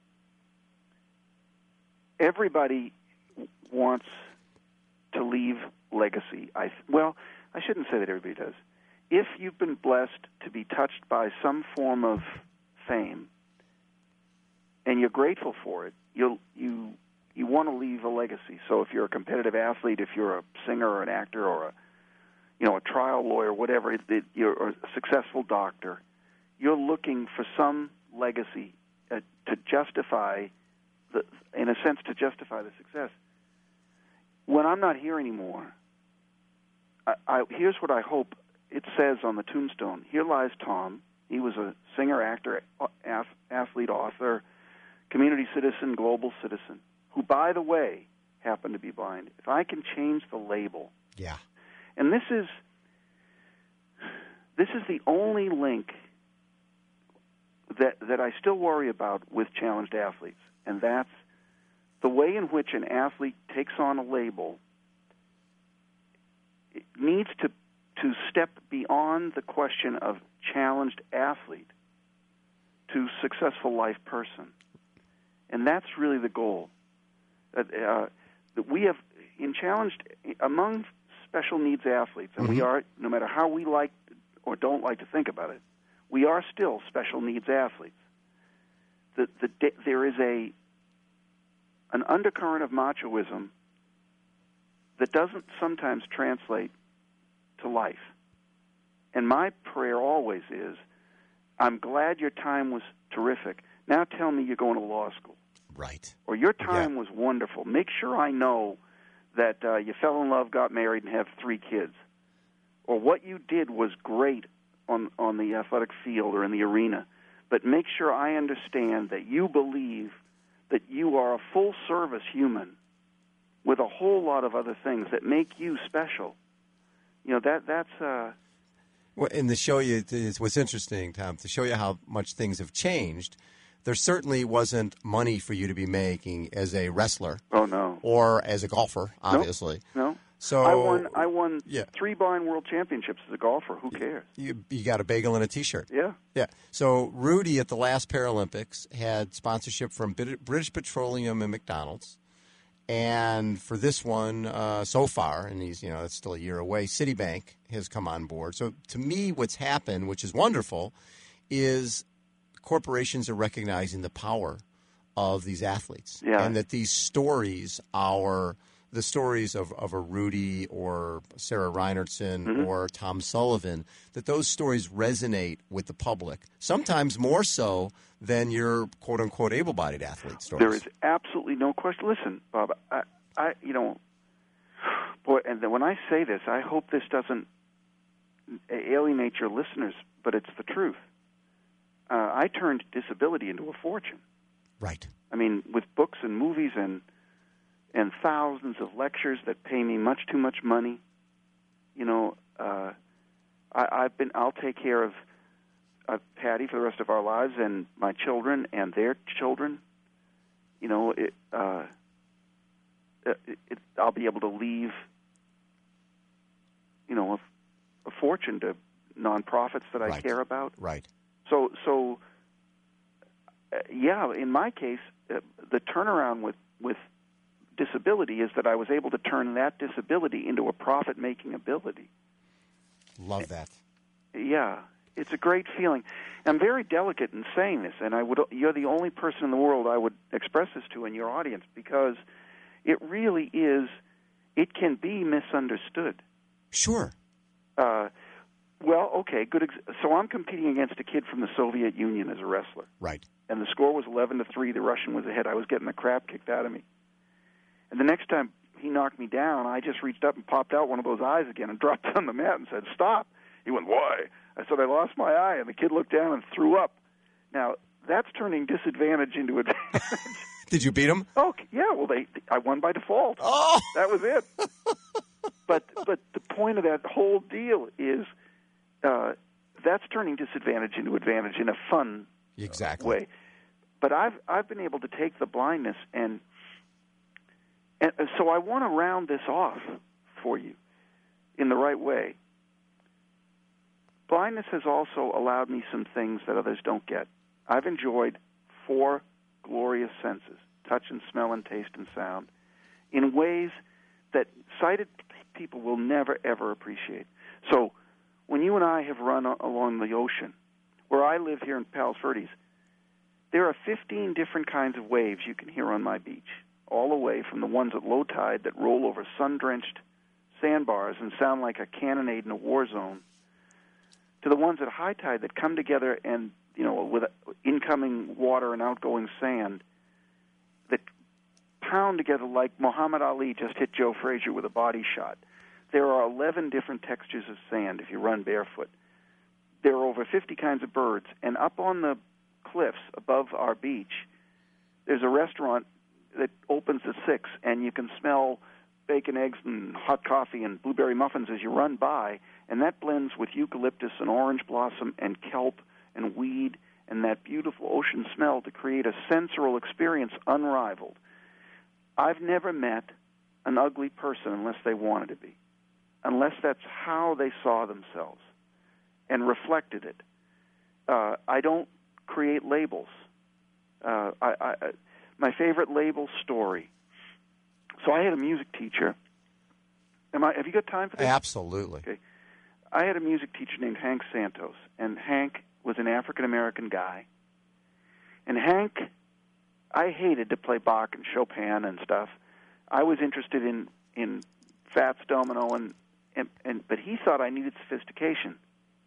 Speaker 3: everybody wants to leave legacy. I Well, I shouldn't say that everybody does. If you've been blessed to be touched by some form of fame, and you're grateful for it, you'll you you want to leave a legacy. So if you're a competitive athlete, if you're a singer or an actor or a you know a trial lawyer, whatever, it, it, you're a successful doctor, you're looking for some legacy uh, to justify the, in a sense, to justify the success. When I'm not here anymore, I, I, here's what I hope it says on the tombstone. Here lies Tom. He was a singer, actor, ath- athlete, author, community citizen, global citizen, who, by the way, happened to be blind. If I can change the label,
Speaker 2: Yeah.
Speaker 3: and this is this is the only link that that I still worry about with challenged athletes, and that's the way in which an athlete takes on a label. It needs to to step beyond the question of challenged athlete to successful life person. And that's really the goal. Uh, uh, that we have, in challenged, among special needs athletes, and mm-hmm. we are, no matter how we like or don't like to think about it, we are still special needs athletes. The, the, there is a an undercurrent of machoism that doesn't sometimes translate to life. And my prayer always is, I'm glad your time was terrific. Now tell me you're going to law school.
Speaker 2: Right.
Speaker 3: Or your time
Speaker 2: yeah.
Speaker 3: was wonderful. Make sure I know that uh, you fell in love, got married, and have three kids. Or what you did was great on, on the athletic field or in the arena. But make sure I understand that you believe that you are a full-service human with a whole lot of other things that make you special. You know, that that's... Uh,
Speaker 2: well, and to show you, it's what's interesting, Tom, to show you how much things have changed, there certainly wasn't money for you to be making as a wrestler.
Speaker 3: Oh, no.
Speaker 2: Or as a golfer, obviously.
Speaker 3: No. no.
Speaker 2: So
Speaker 3: I won I won
Speaker 2: yeah.
Speaker 3: three blind world championships as a golfer. Who cares?
Speaker 2: You, you got a bagel and a T-shirt.
Speaker 3: Yeah.
Speaker 2: Yeah. So Rudy at the last Paralympics had sponsorship from British Petroleum and McDonald's. And for this one, uh, so far, and he's, you know, it's still a year away, Citibank has come on board. So to me, what's happened, which is wonderful, is corporations are recognizing the power of these athletes.
Speaker 3: Yeah.
Speaker 2: And that these stories are the stories of, of a Rudy or Sarah Reinertsen
Speaker 3: mm-hmm.
Speaker 2: or Tom Sullivan, that those stories resonate with the public, sometimes more so than your quote-unquote able-bodied athlete stories.
Speaker 3: There is absolutely no question. Listen, Bob, I, I you know, boy, and then when I say this, I hope this doesn't alienate your listeners, but it's the truth. Uh, I turned disability into a fortune.
Speaker 2: Right.
Speaker 3: I mean, with books and movies and and thousands of lectures that pay me much too much money. You know, uh, I, I've been. I'll take care of uh, Patty for the rest of our lives, and my children and their children. You know, it, uh, it, it, I'll be able to leave. You know, a, a fortune to nonprofits that I
Speaker 2: right.
Speaker 3: care about.
Speaker 2: Right.
Speaker 3: So, so uh, yeah. In my case, uh, the turnaround with with disability is that I was able to turn that disability into a profit-making ability.
Speaker 2: Love that.
Speaker 3: Yeah, it's a great feeling. I'm very delicate in saying this, and I would. You're the only person in the world I would express this to in your audience, because it really is. It can be misunderstood.
Speaker 2: Sure.
Speaker 3: Uh, well, okay, good. Ex- so I'm competing against a kid from the Soviet Union as a wrestler.
Speaker 2: Right.
Speaker 3: And the score was eleven to three. The Russian was ahead. I was getting the crap kicked out of me. And the next time he knocked me down, I just reached up and popped out one of those eyes again and dropped on the mat and said, "Stop." He went, "Why?" I said, "I lost my eye." And the kid looked down and threw up. Now, that's turning disadvantage into advantage.
Speaker 2: Did you beat him?
Speaker 3: Oh, yeah. Well, they, I won by default.
Speaker 2: Oh!
Speaker 3: That was it. but but the point of that whole deal is uh, that's turning disadvantage into advantage in a fun
Speaker 2: exactly.
Speaker 3: way. But I've I've been able to take the blindness and And so I want to round this off for you in the right way. Blindness has also allowed me some things that others don't get. I've enjoyed four glorious senses, touch and smell and taste and sound, in ways that sighted people will never, ever appreciate. So when you and I have run along the ocean, where I live here in Palos Verdes, there are fifteen different kinds of waves you can hear on my beach, all the way from the ones at low tide that roll over sun-drenched sandbars and sound like a cannonade in a war zone, to the ones at high tide that come together and, you know, with incoming water and outgoing sand that pound together like Muhammad Ali just hit Joe Frazier with a body shot. There are eleven different textures of sand if you run barefoot. There are over fifty kinds of birds, and up on the cliffs above our beach, there's a restaurant that opens at six, and you can smell bacon, eggs, and hot coffee and blueberry muffins as you run by, and that blends with eucalyptus and orange blossom and kelp and weed and that beautiful ocean smell to create a sensorial experience unrivaled. I've never met an ugly person unless they wanted to be, unless that's how they saw themselves and reflected it. Uh, I don't create labels. Uh, I, I, my favorite label story. So I had a music teacher. Am I? Have you got time for this?
Speaker 2: Absolutely.
Speaker 3: Okay. I had a music teacher named Hank Santos, and Hank was an African-American guy. And Hank, I hated to play Bach and Chopin and stuff. I was interested in, in Fats Domino, and, and, and but he thought I needed sophistication.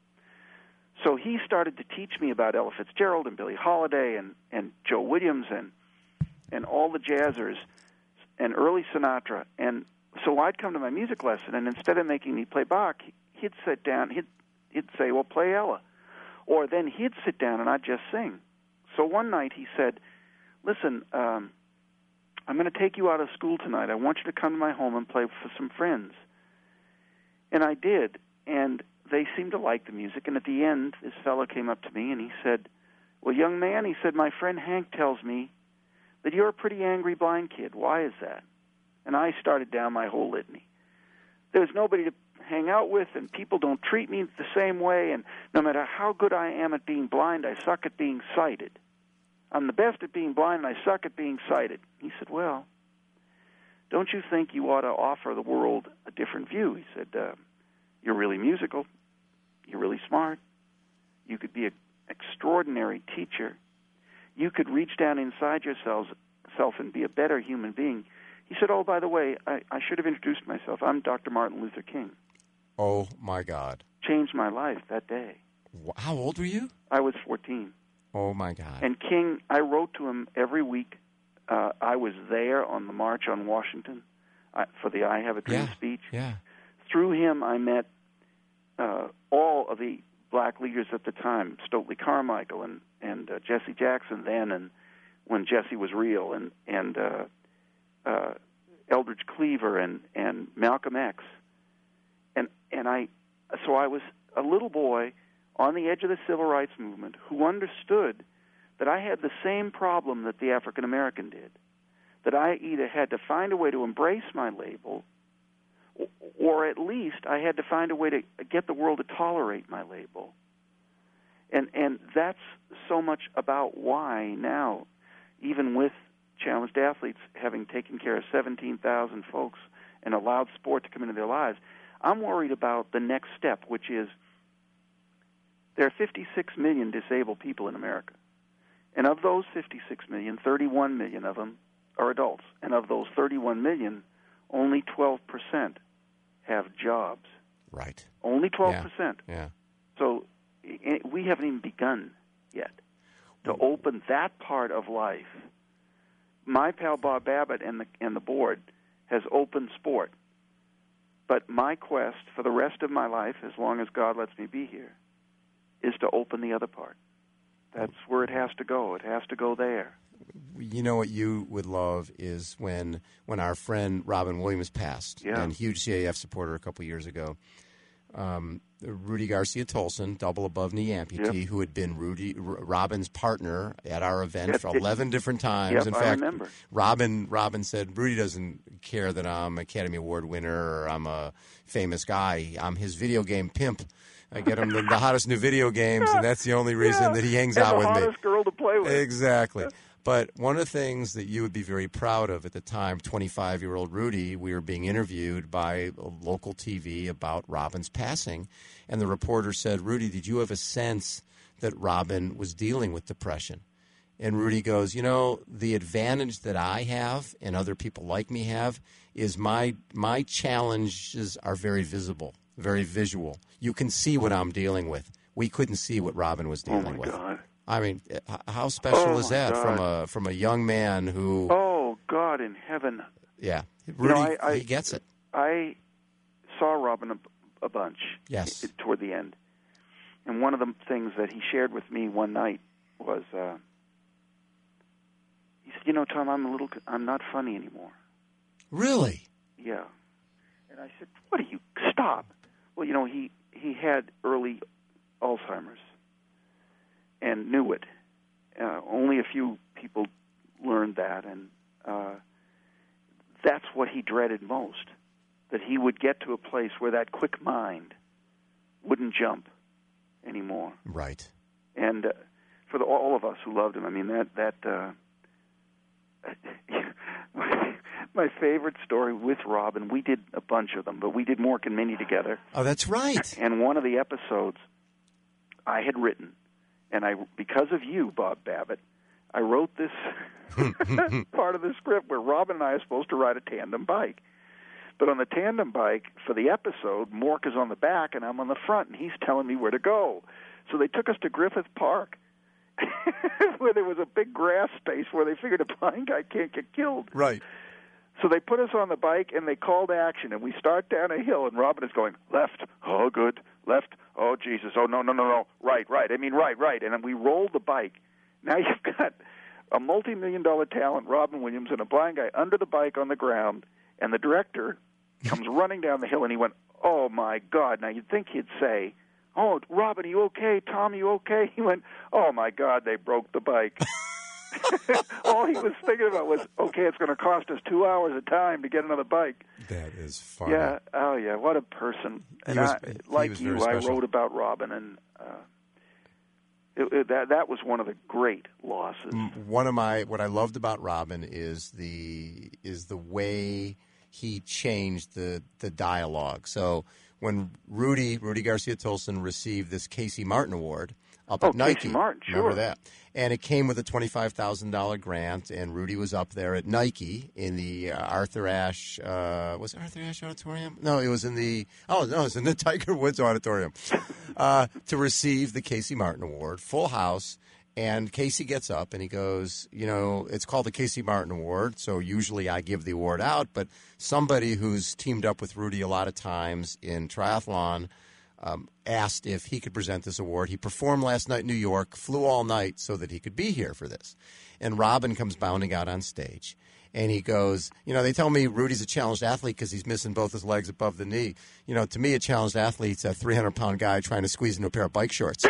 Speaker 3: So he started to teach me about Ella Fitzgerald and Billie Holiday and, and Joe Williams and and all the jazzers and early Sinatra. And so I'd come to my music lesson, and instead of making me play Bach, he'd sit down, he'd, he'd say, well, play Ella. Or then he'd sit down and I'd just sing. So one night he said, listen, um, I'm going to take you out of school tonight. I want you to come to my home and play for some friends. And I did, and they seemed to like the music. And at the end, this fellow came up to me and he said, well, young man, he said, my friend Hank tells me that you're a pretty angry blind kid. Why is that? And I started down my whole litany. There's nobody to hang out with, and people don't treat me the same way, and no matter how good I am at being blind, I suck at being sighted. I'm the best at being blind, and I suck at being sighted. He said, well, don't you think you ought to offer the world a different view? He said, uh, you're really musical. You're really smart. You could be an extraordinary teacher. You could reach down inside yourselves self and be a better human being. He said, oh, by the way, I, I should have introduced myself. I'm Doctor Martin Luther King.
Speaker 2: Oh, my God.
Speaker 3: Changed my life that day.
Speaker 2: How old were you?
Speaker 3: I was fourteen.
Speaker 2: Oh, my God.
Speaker 3: And King, I wrote to him every week. Uh, I was there on the March on Washington uh, for the I Have a Dream
Speaker 2: yeah,
Speaker 3: speech.
Speaker 2: Yeah.
Speaker 3: Through him, I met uh, all of the black leaders at the time, Stokely Carmichael and, and uh, Jesse Jackson then, and when Jesse was real, and, and uh, uh, Eldridge Cleaver and, and Malcolm X. And, and I, so I was a little boy on the edge of the civil rights movement who understood that I had the same problem that the African American did, that I either had to find a way to embrace my label, or at least I had to find a way to get the world to tolerate my label. And and that's so much about why now, even with challenged athletes having taken care of seventeen thousand folks and allowed sport to come into their lives, I'm worried about the next step, which is there are fifty-six million disabled people in America. And of those fifty-six million, thirty-one million of them are adults. And of those thirty-one million, only twelve percent have jobs.
Speaker 2: Right.
Speaker 3: Only twelve percent.
Speaker 2: Yeah. yeah.
Speaker 3: So it, we haven't even begun yet to open that part of life. My pal Bob Babbitt and the and the board has opened sport. But my quest for the rest of my life, as long as God lets me be here, is to open the other part. That's where it has to go. It has to go there.
Speaker 2: You know what you would love is when when our friend Robin Williams passed,
Speaker 3: yeah.
Speaker 2: and huge C A F supporter a couple years ago. Um, Rudy Garcia Tolson, double above knee amputee, yep. who had been Rudy R- Robin's partner at our event yep. for eleven different times.
Speaker 3: Yep,
Speaker 2: In
Speaker 3: I
Speaker 2: fact,
Speaker 3: remember.
Speaker 2: Robin Robin said Rudy doesn't care that I'm Academy Award winner or I'm a famous guy. I'm his video game pimp. I get him the, the hottest new video games, and that's the only reason
Speaker 3: yeah.
Speaker 2: that he hangs
Speaker 3: and
Speaker 2: out
Speaker 3: the
Speaker 2: with me.
Speaker 3: The hottest girl to play with.
Speaker 2: Exactly. But one of the things that you would be very proud of at the time, twenty-five-year-old Rudy, we were being interviewed by local T V about Robin's passing. And the reporter said, Rudy, did you have a sense that Robin was dealing with depression? And Rudy goes, you know, the advantage that I have and other people like me have is my my challenges are very visible, very visual. You can see what I'm dealing with. We couldn't see what Robin was dealing
Speaker 3: oh my
Speaker 2: with.
Speaker 3: God.
Speaker 2: I mean, how special
Speaker 3: oh
Speaker 2: is that
Speaker 3: God.
Speaker 2: from a from a young man who?
Speaker 3: Oh God in heaven!
Speaker 2: Yeah, Rudy,
Speaker 3: you know, I, I,
Speaker 2: he gets it.
Speaker 3: I saw Robin a, a bunch.
Speaker 2: Yes.
Speaker 3: Toward the end, and one of the things that he shared with me one night was, uh, he said, "You know, Tom, I'm a little, I'm not funny anymore."
Speaker 2: Really?
Speaker 3: yeah. And I said, what do you, stop. Well, you know, he, he had early Alzheimer's and knew it. Uh, only a few people learned that, and uh, that's what he dreaded most, that he would get to a place where that quick mind wouldn't jump anymore.
Speaker 2: Right.
Speaker 3: And uh, for the, all of us who loved him, I mean, that, that uh, my, my favorite story with Robin, we did a bunch of them, but we did Mork and Mindy together.
Speaker 2: Oh, that's right.
Speaker 3: And one of the episodes I had written, and I, because of you, Bob Babbitt, I wrote this part of the script where Robin and I are supposed to ride a tandem bike. But on the tandem bike, for the episode, Mork is on the back and I'm on the front, and he's telling me where to go. So they took us to Griffith Park, where there was a big grass space where they figured a blind guy can't get killed.
Speaker 2: Right.
Speaker 3: So they put us on the bike, and they called action, and we start down a hill, and Robin is going, left, oh, good, left, oh, Jesus, oh, no, no, no, no, right, right, I mean right, right. And then we rolled the bike. Now you've got a multi-million dollar talent, Robin Williams, and a blind guy under the bike on the ground, and the director comes running down the hill, and he went, oh, my God. Now you'd think he'd say, oh, Robin, are you okay? Tom, are you okay? He went, oh, my God, they broke the bike. All he was thinking about was, okay, it's going to cost us two hours of time to get another bike.
Speaker 2: That is funny.
Speaker 3: Yeah, oh yeah, what a person.
Speaker 2: He
Speaker 3: And
Speaker 2: was-
Speaker 3: I,
Speaker 2: he
Speaker 3: like
Speaker 2: was
Speaker 3: you,
Speaker 2: very
Speaker 3: I
Speaker 2: special.
Speaker 3: wrote about Robin, and uh, it, it, that that was one of the great losses.
Speaker 2: One of my what I loved about Robin is the is the way he changed the the dialogue. So when Rudy Rudy Garcia Tolson received this Casey Martin Award up
Speaker 3: Oh,
Speaker 2: at Nike,
Speaker 3: Casey Martin,
Speaker 2: remember
Speaker 3: sure.
Speaker 2: that? And it came with a twenty-five thousand dollars grant, and Rudy was up there at Nike in the uh, Arthur Ashe, uh, was it Arthur Ashe Auditorium? No, it was in the, oh, no, it was in the Tiger Woods Auditorium uh, to receive the Casey Martin Award, full house. And Casey gets up and he goes, you know, it's called the Casey Martin Award, so usually I give the award out, but somebody who's teamed up with Rudy a lot of times in triathlon Um, asked if he could present this award. He performed last night in New York, flew all night so that he could be here for this. And Robin comes bounding out on stage. And he goes, you know, they tell me Rudy's a challenged athlete because he's missing both his legs above the knee. You know, to me, a challenged athlete's a three hundred pound guy trying to squeeze into a pair of bike shorts.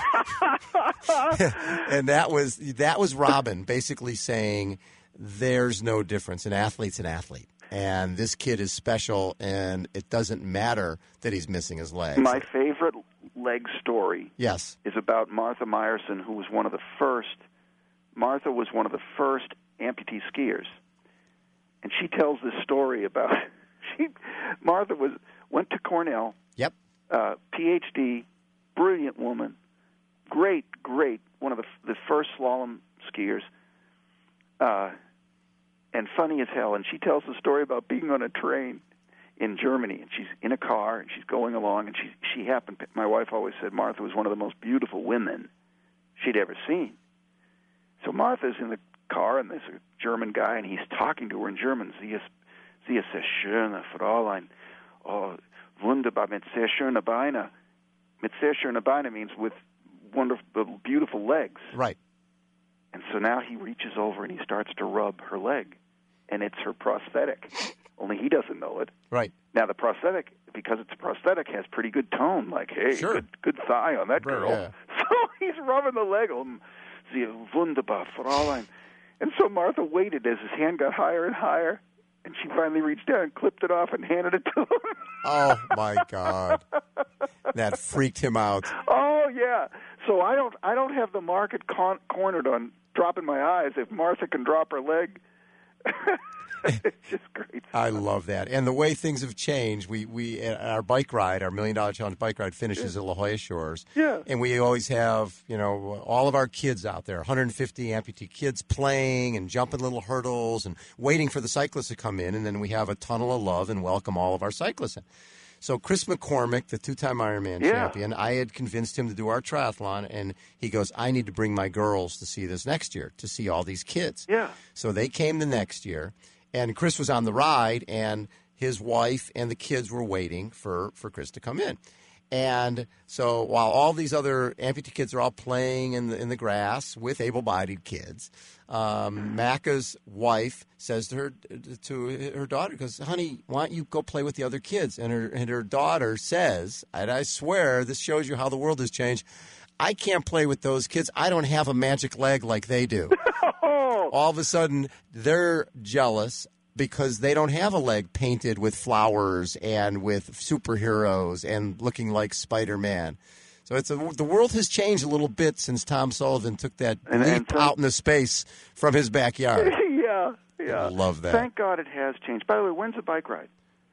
Speaker 2: And that was that was Robin basically saying there's no difference. An athlete's an athlete. And this kid is special, and it doesn't matter that he's missing his legs.
Speaker 3: My favorite leg story
Speaker 2: Yes.
Speaker 3: is about Martha Meyerson, who was one of the first. Martha was one of the first amputee skiers, and she tells this story about she. Martha was went to Cornell.
Speaker 2: Yep.
Speaker 3: Uh, P H D, brilliant woman, great, great, one of the the first slalom skiers. Uh, And funny as hell. And she tells the story about being on a train in Germany, and she's in a car, and she's going along, and she she happened. My wife always said Martha was one of the most beautiful women she'd ever seen. So Martha's in the car, and there's a German guy, and he's talking to her in German. Sie ist, sie ist sehr schöne Fräulein. Oh, wunderbar, mit sehr schöne Beine. Mit sehr schöne Beine means with wonderful, beautiful legs.
Speaker 2: Right.
Speaker 3: And so now he reaches over and he starts to rub her leg, and it's her prosthetic. Only he doesn't know it.
Speaker 2: Right.
Speaker 3: Now the prosthetic, because it's a prosthetic, has pretty good tone. Like, hey,
Speaker 2: Sure.
Speaker 3: good, good thigh on that girl.
Speaker 2: Yeah.
Speaker 3: So he's rubbing the leg. Um, Sie wunderbar, Fräulein. And so Martha waited as his hand got higher and higher, and she finally reached down and clipped it off and handed it to him.
Speaker 2: Oh, my God. That freaked him out.
Speaker 3: Oh yeah. So I don't I don't have the market con- cornered on dropping my eyes. If Martha can drop her leg, it's just great.
Speaker 2: I love that. And the way things have changed, we, we our bike ride, our Million Dollar Challenge bike ride finishes
Speaker 3: Yeah.
Speaker 2: at La Jolla Shores.
Speaker 3: Yeah.
Speaker 2: And we always have, you know, all of our kids out there, one hundred fifty amputee kids playing and jumping little hurdles and waiting for the cyclists to come in. And then we have a tunnel of love and welcome all of our cyclists in. So Chris McCormick, the two-time Ironman
Speaker 3: Yeah.
Speaker 2: champion, I had convinced him to do our triathlon, and he goes, I need to bring my girls to see this next year, to see all these kids.
Speaker 3: Yeah.
Speaker 2: So they came the next year, and Chris was on the ride, and his wife and the kids were waiting for, for Chris to come in. And so while all these other amputee kids are all playing in the in the grass with able-bodied kids, um, Macca's wife says to her to her daughter, goes, "Honey, why don't you go play with the other kids?" And her and her daughter says, and I swear this shows you how the world has changed, "I can't play with those kids. I don't have a magic leg like they do." All of a sudden, they're jealous because they don't have a leg painted with flowers and with superheroes and looking like Spider-Man. So it's a, the world has changed a little bit since Tom Sullivan took that
Speaker 3: and,
Speaker 2: leap
Speaker 3: and so,
Speaker 2: out into space from his backyard.
Speaker 3: yeah, yeah.
Speaker 2: I love that.
Speaker 3: Thank God it has changed. By the way, when's the bike ride?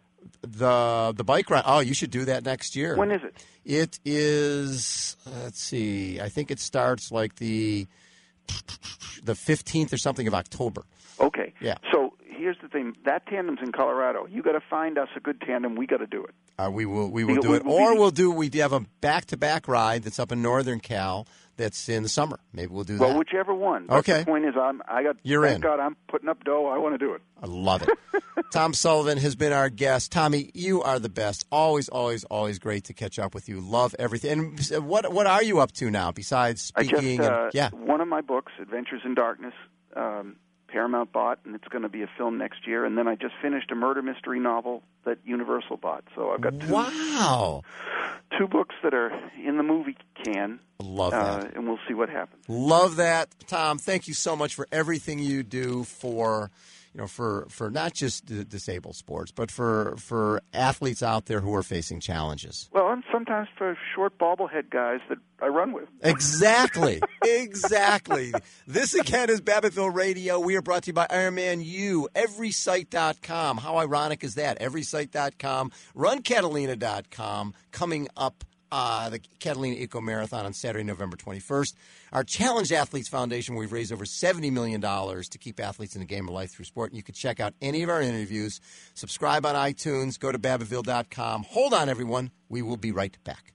Speaker 2: The the bike ride. Oh, you should do that next year.
Speaker 3: When is it?
Speaker 2: It is, let's see, I think it starts like the the fifteenth or something of October.
Speaker 3: Okay.
Speaker 2: Yeah.
Speaker 3: So here's the thing. That tandem's in Colorado. You got to find us a good tandem. We got to do it.
Speaker 2: Uh, we will we will
Speaker 3: We-
Speaker 2: do
Speaker 3: we-
Speaker 2: it.
Speaker 3: we-
Speaker 2: Or we'll do, we have a back-to-back ride that's up in Northern Cal that's in the summer. Maybe we'll do
Speaker 3: Well,
Speaker 2: that.
Speaker 3: whichever one. But
Speaker 2: Okay.
Speaker 3: The point is, I'm, I got.
Speaker 2: You're
Speaker 3: thank
Speaker 2: in.
Speaker 3: God, I'm putting up dough. I want to do it.
Speaker 2: I love it. Tom Sullivan has been our guest. Tommy, you are the best. Always, always, always great to catch up with you. Love everything. And what what are you up to now besides
Speaker 3: I
Speaker 2: speaking?
Speaker 3: just uh,
Speaker 2: and, yeah.
Speaker 3: one of my books, Adventures in Darkness, um, Paramount bought, and it's going to be a film next year. And then I just finished a murder mystery novel that Universal bought. So I've got two,
Speaker 2: Wow.
Speaker 3: two books that are in the movie can.
Speaker 2: Love
Speaker 3: uh,
Speaker 2: that.
Speaker 3: and we'll see what happens.
Speaker 2: Love that. Tom, thank you so much for everything you do for, you know, for, for not just the disabled sports, but for for athletes out there who are facing challenges.
Speaker 3: Well, and sometimes for short bobblehead guys that I run with.
Speaker 2: Exactly. Exactly. This again is Babbittville Radio. We are brought to you by Ironman U, every site dot com. How ironic is that? every site dot com, run catalina dot com, coming up uh, the Catalina Eco Marathon on Saturday, November twenty-first. Our Challenged Athletes Foundation, we've raised over seventy million dollars to keep athletes in the game of life through sport. And you can check out any of our interviews. Subscribe on iTunes. Go to Babbittville dot com. Hold on, everyone. We will be right back.